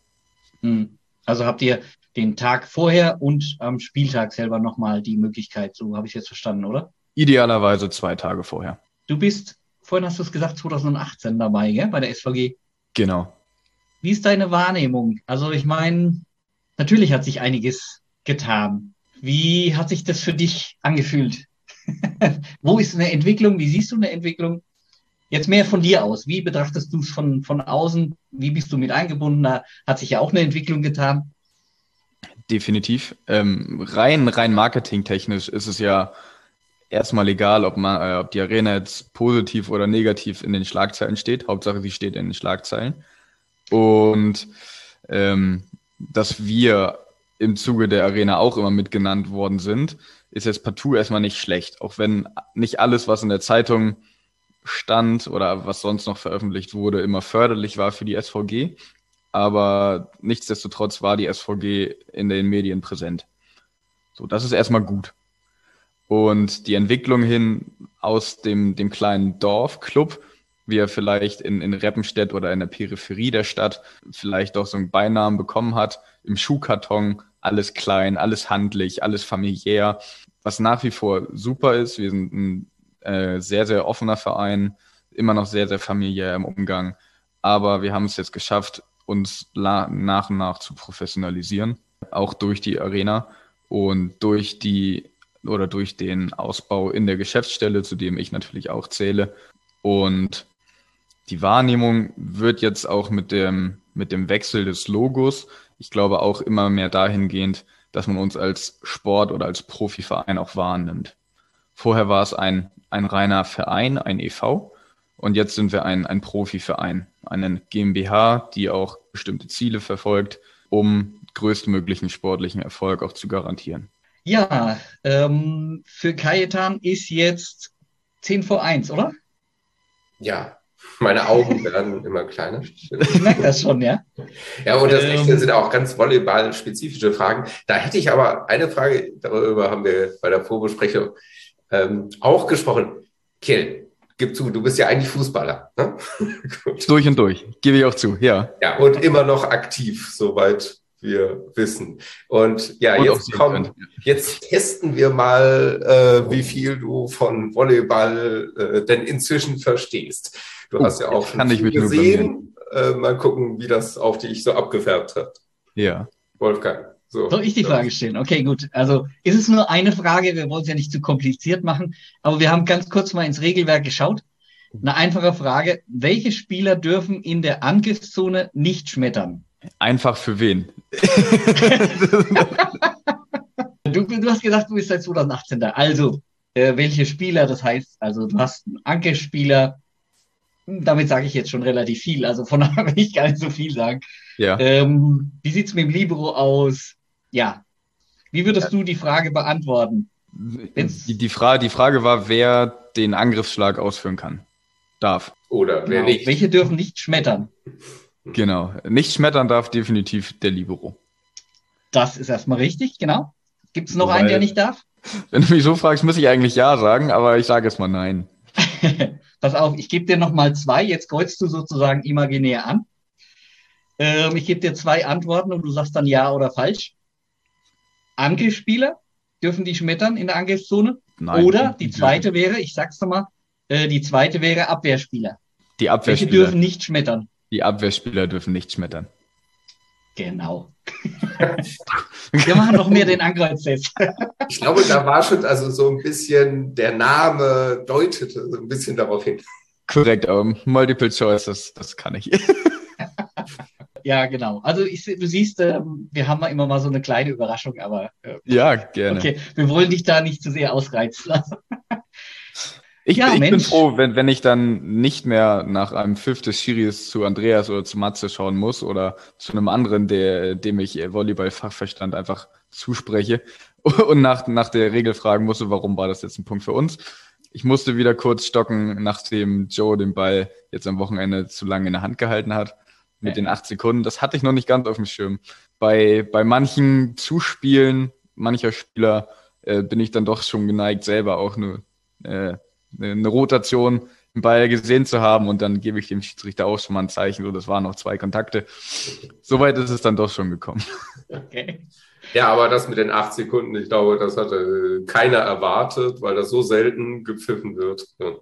Also habt ihr den Tag vorher und am Spieltag selber nochmal die Möglichkeit, so habe ich es jetzt verstanden, oder? Idealerweise zwei Tage vorher. Du bist, vorhin hast du es gesagt, zwanzig achtzehn dabei, gell, bei der S V G? Genau. Wie ist deine Wahrnehmung? Also ich meine, natürlich hat sich einiges getan. Wie hat sich das für dich angefühlt? Wo ist eine Entwicklung? Wie siehst du eine Entwicklung? Jetzt mehr von dir aus. Wie betrachtest du es von, von außen? Wie bist du mit eingebunden? Da hat sich ja auch eine Entwicklung getan. Definitiv. Ähm, rein, rein marketingtechnisch ist es ja erstmal egal, ob man, äh, ob die Arena jetzt positiv oder negativ in den Schlagzeilen steht. Hauptsache, sie steht in den Schlagzeilen. Und ähm, dass wir im Zuge der Arena auch immer mitgenannt worden sind, ist jetzt partout erstmal nicht schlecht. Auch wenn nicht alles, was in der Zeitung stand oder was sonst noch veröffentlicht wurde, immer förderlich war für die S V G. Aber nichtsdestotrotz war die S V G in den Medien präsent. So, das ist erstmal gut. Und die Entwicklung hin aus dem, dem kleinen Dorfclub, wie er vielleicht in, in Reppenstedt oder in der Peripherie der Stadt vielleicht doch so einen Beinamen bekommen hat, im Schuhkarton, alles klein, alles handlich, alles familiär, was nach wie vor super ist. Wir sind ein äh, sehr, sehr offener Verein, immer noch sehr, sehr familiär im Umgang, aber wir haben es jetzt geschafft, uns la- nach und nach zu professionalisieren, auch durch die Arena und durch die oder durch den Ausbau in der Geschäftsstelle, zu dem ich natürlich auch zähle. Und die Wahrnehmung wird jetzt auch mit dem, mit dem Wechsel des Logos, ich glaube auch immer mehr dahingehend, dass man uns als Sport oder als Profiverein auch wahrnimmt. Vorher war es ein, ein reiner Verein, ein E V, und jetzt sind wir ein, ein Profiverein, eine GmbH, die auch bestimmte Ziele verfolgt, um größtmöglichen sportlichen Erfolg auch zu garantieren. Ja, ähm, für Kajetan ist jetzt zehn vor eins, oder? Ja, meine Augen werden immer kleiner. Ich merke das schon, ja. Ja, und das Ähm, nächste sind auch ganz volleyball-spezifische Fragen. Da hätte ich aber eine Frage, darüber haben wir bei der Vorbesprechung ähm, auch gesprochen. Kill, gib zu, du bist ja eigentlich Fußballer. Ne? Gut. Durch und durch, gebe ich auch zu, ja. Ja, und immer noch aktiv, soweit wir wissen. Und ja, Und jetzt kommen, jetzt testen wir mal, äh, wie viel du von Volleyball äh, denn inzwischen verstehst. Du Oh, hast ja auch jetzt schon kann ich viel mich nur gesehen. Äh, mal gucken, wie das auf dich so abgefärbt hat. Ja. Wolfgang. So. Soll ich die Frage stellen? Okay, gut. Also ist es nur eine Frage, wir wollen es ja nicht zu kompliziert machen, aber wir haben ganz kurz mal ins Regelwerk geschaut. Eine einfache Frage, welche Spieler dürfen in der Angriffszone nicht schmettern? Einfach für wen? Du, du hast gesagt, du bist seit zwanzig achtzehn da. Also, äh, welche Spieler, das heißt, also du hast einen Angriffsspieler, damit sage ich jetzt schon relativ viel, also von daher will ich gar nicht so viel sagen. Ja. Ähm, wie sieht's mit dem Libero aus? Ja. Wie würdest du die Frage beantworten? Die, die, Frage, die Frage war, wer den Angriffsschlag ausführen kann. Darf. Oder wer Genau. nicht. Welche dürfen nicht schmettern? Genau. Nicht schmettern darf definitiv der Libero. Das ist erstmal richtig, genau. Gibt es noch Wobei- einen, der nicht darf? Wenn du mich so fragst, muss ich eigentlich ja sagen, aber ich sage jetzt mal nein. Pass auf, ich gebe dir nochmal zwei. Jetzt kreuzt du sozusagen imaginär an. Ähm, ich gebe dir zwei Antworten und du sagst dann ja oder falsch. Angriffsspieler, dürfen die schmettern in der Angriffszone? Nein. Oder die zweite wäre, ich sag's nochmal, äh, die zweite wäre Abwehrspieler. Die Welche Abwehrspieler, dürfen nicht schmettern? die Abwehrspieler dürfen nicht schmettern. Genau. Wir machen noch mehr den Ankreuztest. Ich glaube, da war schon also so ein bisschen, der Name deutete so ein bisschen darauf hin. Korrekt, aber Multiple Choice, das, das kann ich. Ja, genau. Also ich, du siehst, ähm, wir haben ja immer mal so eine kleine Überraschung, aber äh, Ja, gerne. okay, wir wollen dich da nicht zu sehr ausreizen lassen. Ich, Ja, ich bin Mensch. froh, wenn, wenn ich dann nicht mehr nach einem Pfiff des Schiris zu Andreas oder zu Matze schauen muss oder zu einem anderen, der, dem ich Volleyball-Fachverstand einfach zuspreche und nach, nach der Regel fragen musste, warum war das jetzt ein Punkt für uns. Ich musste wieder kurz stocken, nachdem Joe den Ball jetzt am Wochenende zu lange in der Hand gehalten hat mit den acht Sekunden. Das hatte ich noch nicht ganz auf dem Schirm. Bei, bei manchen Zuspielen mancher Spieler äh, bin ich dann doch schon geneigt, selber auch eine äh, eine Rotation im Ball gesehen zu haben und dann gebe ich dem Schiedsrichter auch schon mal ein Zeichen, so das waren noch zwei Kontakte. Soweit ist es dann doch schon gekommen. Okay. Ja, aber das mit den acht Sekunden, ich glaube, das hatte keiner erwartet, weil das so selten gepfiffen wird.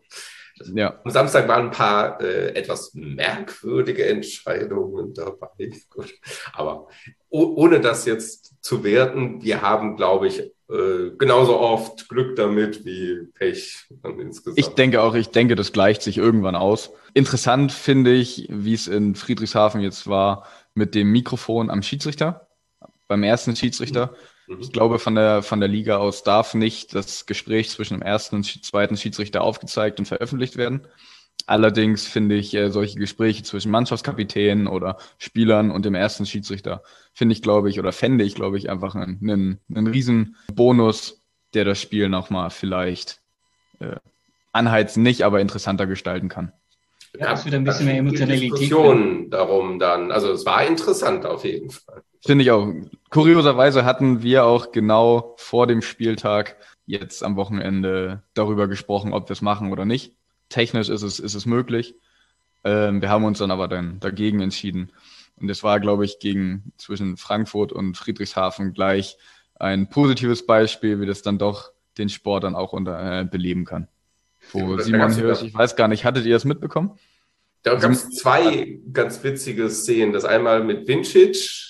Ja. Am Samstag waren ein paar äh, etwas merkwürdige Entscheidungen dabei. Gut. Aber oh, ohne das jetzt zu werten, wir haben, glaube ich, äh, genauso oft Glück damit wie Pech dann insgesamt. Ich denke auch, ich denke, das gleicht sich irgendwann aus. Interessant finde ich, wie es in Friedrichshafen jetzt war mit dem Mikrofon am Schiedsrichter, beim ersten Schiedsrichter. Mhm. Ich glaube, von der, von der Liga aus darf nicht das Gespräch zwischen dem ersten und zweiten Schiedsrichter aufgezeigt und veröffentlicht werden. Allerdings finde ich äh, solche Gespräche zwischen Mannschaftskapitänen oder Spielern und dem ersten Schiedsrichter finde ich, glaube ich, oder fände ich, glaube ich, einfach einen, einen, einen riesen Bonus, der das Spiel nochmal vielleicht äh, anheizen, nicht, aber interessanter gestalten kann. Ja, das wieder ein bisschen mehr viele Emotionalität. Diskussionen darum dann. Also es war interessant auf jeden Fall. Finde ich auch. Kurioserweise hatten wir auch genau vor dem Spieltag jetzt am Wochenende darüber gesprochen, ob wir es machen oder nicht. Technisch ist es, ist es möglich. Ähm, wir haben uns dann aber dann dagegen entschieden. Und es war, glaube ich, gegen zwischen Frankfurt und Friedrichshafen gleich ein positives Beispiel, wie das dann doch den Sport dann auch unter, äh, beleben kann. Wo Ja, Simon Hirsch, ich weiß gar nicht, hattet ihr das mitbekommen? Da gab es zwei ganz witzige Szenen. Das einmal mit Vincic,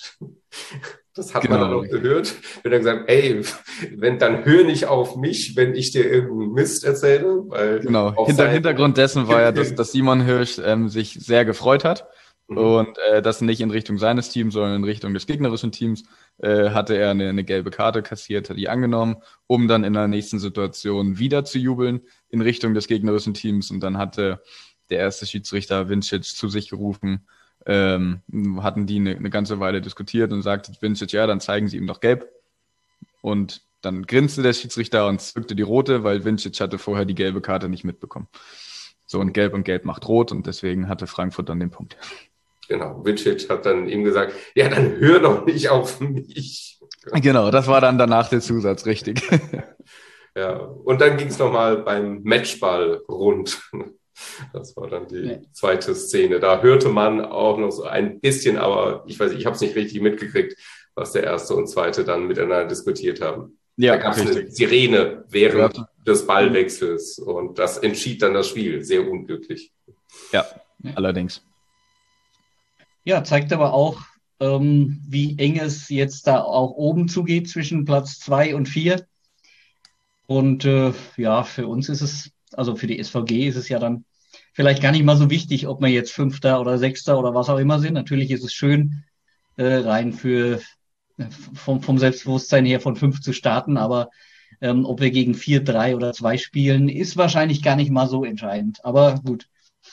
das hat Genau. man dann auch gehört. Wenn er gesagt, ey, wenn, dann hör nicht auf mich, wenn ich dir irgendeinen Mist erzähle. Weil Genau. auf Hinter, sein- Hintergrund dessen war ja, dass, dass Simon Hirsch ähm, sich sehr gefreut hat. Mhm. Und äh, das nicht in Richtung seines Teams, sondern in Richtung des gegnerischen Teams, äh, hatte er eine, eine gelbe Karte kassiert, hat die angenommen, um dann in der nächsten Situation wieder zu jubeln in Richtung des gegnerischen Teams. Und dann hatte der erste Schiedsrichter Vincic zu sich gerufen, ähm, hatten die eine, eine ganze Weile diskutiert und sagte Vincic, ja, dann zeigen sie ihm doch gelb. Und dann grinste der Schiedsrichter und zückte die rote, weil Vincic hatte vorher die gelbe Karte nicht mitbekommen. So, und gelb und gelb macht rot und deswegen hatte Frankfurt dann den Punkt. Genau, Vincic hat dann ihm gesagt, ja, dann hör doch nicht auf mich. Genau, das war dann danach der Zusatz, richtig. Ja, und dann ging es nochmal beim Matchball rund. Das war dann die Ja. zweite Szene. Da hörte man auch noch so ein bisschen, aber ich weiß nicht, ich habe es nicht richtig mitgekriegt, was der erste und zweite dann miteinander diskutiert haben. Ja, Da gab es eine richtig. Sirene während Ja. des Ballwechsels und das entschied dann das Spiel. Sehr unglücklich. Ja, allerdings. Ja, zeigt aber auch, ähm, wie eng es jetzt da auch oben zugeht zwischen Platz zwei und vier. Und äh, ja, für uns ist es, also für die S V G ist es ja dann vielleicht gar nicht mal so wichtig, ob wir jetzt Fünfter oder Sechster oder was auch immer sind. Natürlich ist es schön, äh, rein für vom, vom Selbstbewusstsein her von fünf zu starten, aber ähm, ob wir gegen vier, drei oder zwei spielen, ist wahrscheinlich gar nicht mal so entscheidend. Aber gut.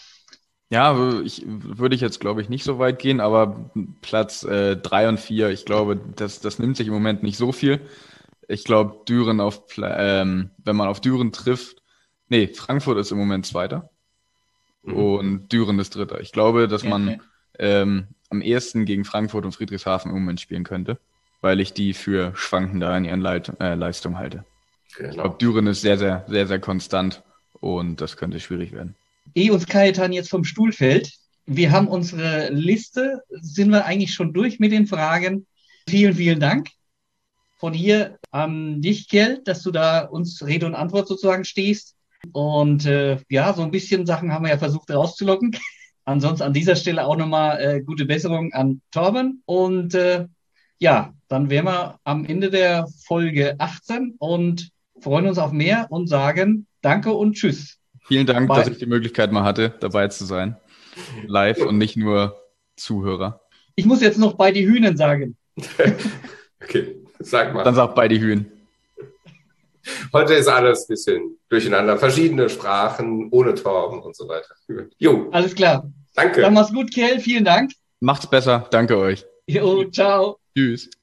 Ja, ich, würde ich jetzt, glaube ich, nicht so weit gehen, aber Platz äh, drei und vier, ich glaube, das, das nimmt sich im Moment nicht so viel. Ich glaube, Düren auf, ähm, wenn man auf Düren trifft, nee, Frankfurt ist im Moment Zweiter mhm. und Düren ist Dritter. Ich glaube, dass man okay. ähm, am ehesten gegen Frankfurt und Friedrichshafen im Moment spielen könnte, weil ich die für schwankender in ihren Leit- äh, Leistungen halte. Genau. Ich glaube, Düren ist sehr, sehr, sehr, sehr konstant und das könnte schwierig werden. Ehe uns Kajetan jetzt vom Stuhl fällt, wir haben unsere Liste, sind wir eigentlich schon durch mit den Fragen. Vielen, vielen Dank. Von hier an dich, Kjell, dass du da uns Rede und Antwort sozusagen stehst. Und äh, ja, so ein bisschen Sachen haben wir ja versucht rauszulocken. Ansonsten an dieser Stelle auch nochmal äh, gute Besserung an Torben. Und äh, ja, dann wären wir am Ende der Folge achtzehn und freuen uns auf mehr und sagen Danke und Tschüss. Vielen Dank, Bye. dass ich die Möglichkeit mal hatte, dabei zu sein. Live und nicht nur Zuhörer. Ich muss jetzt noch bei die Hühnen sagen. Okay. Sag mal. Dann sag bei die Hühn. Heute ist alles ein bisschen durcheinander. Verschiedene Sprachen, ohne Torben und so weiter. Jo. Alles klar. Danke. Dann mach's gut, Kjell. Vielen Dank. Macht's besser. Danke euch. Jo, ciao. Tschüss.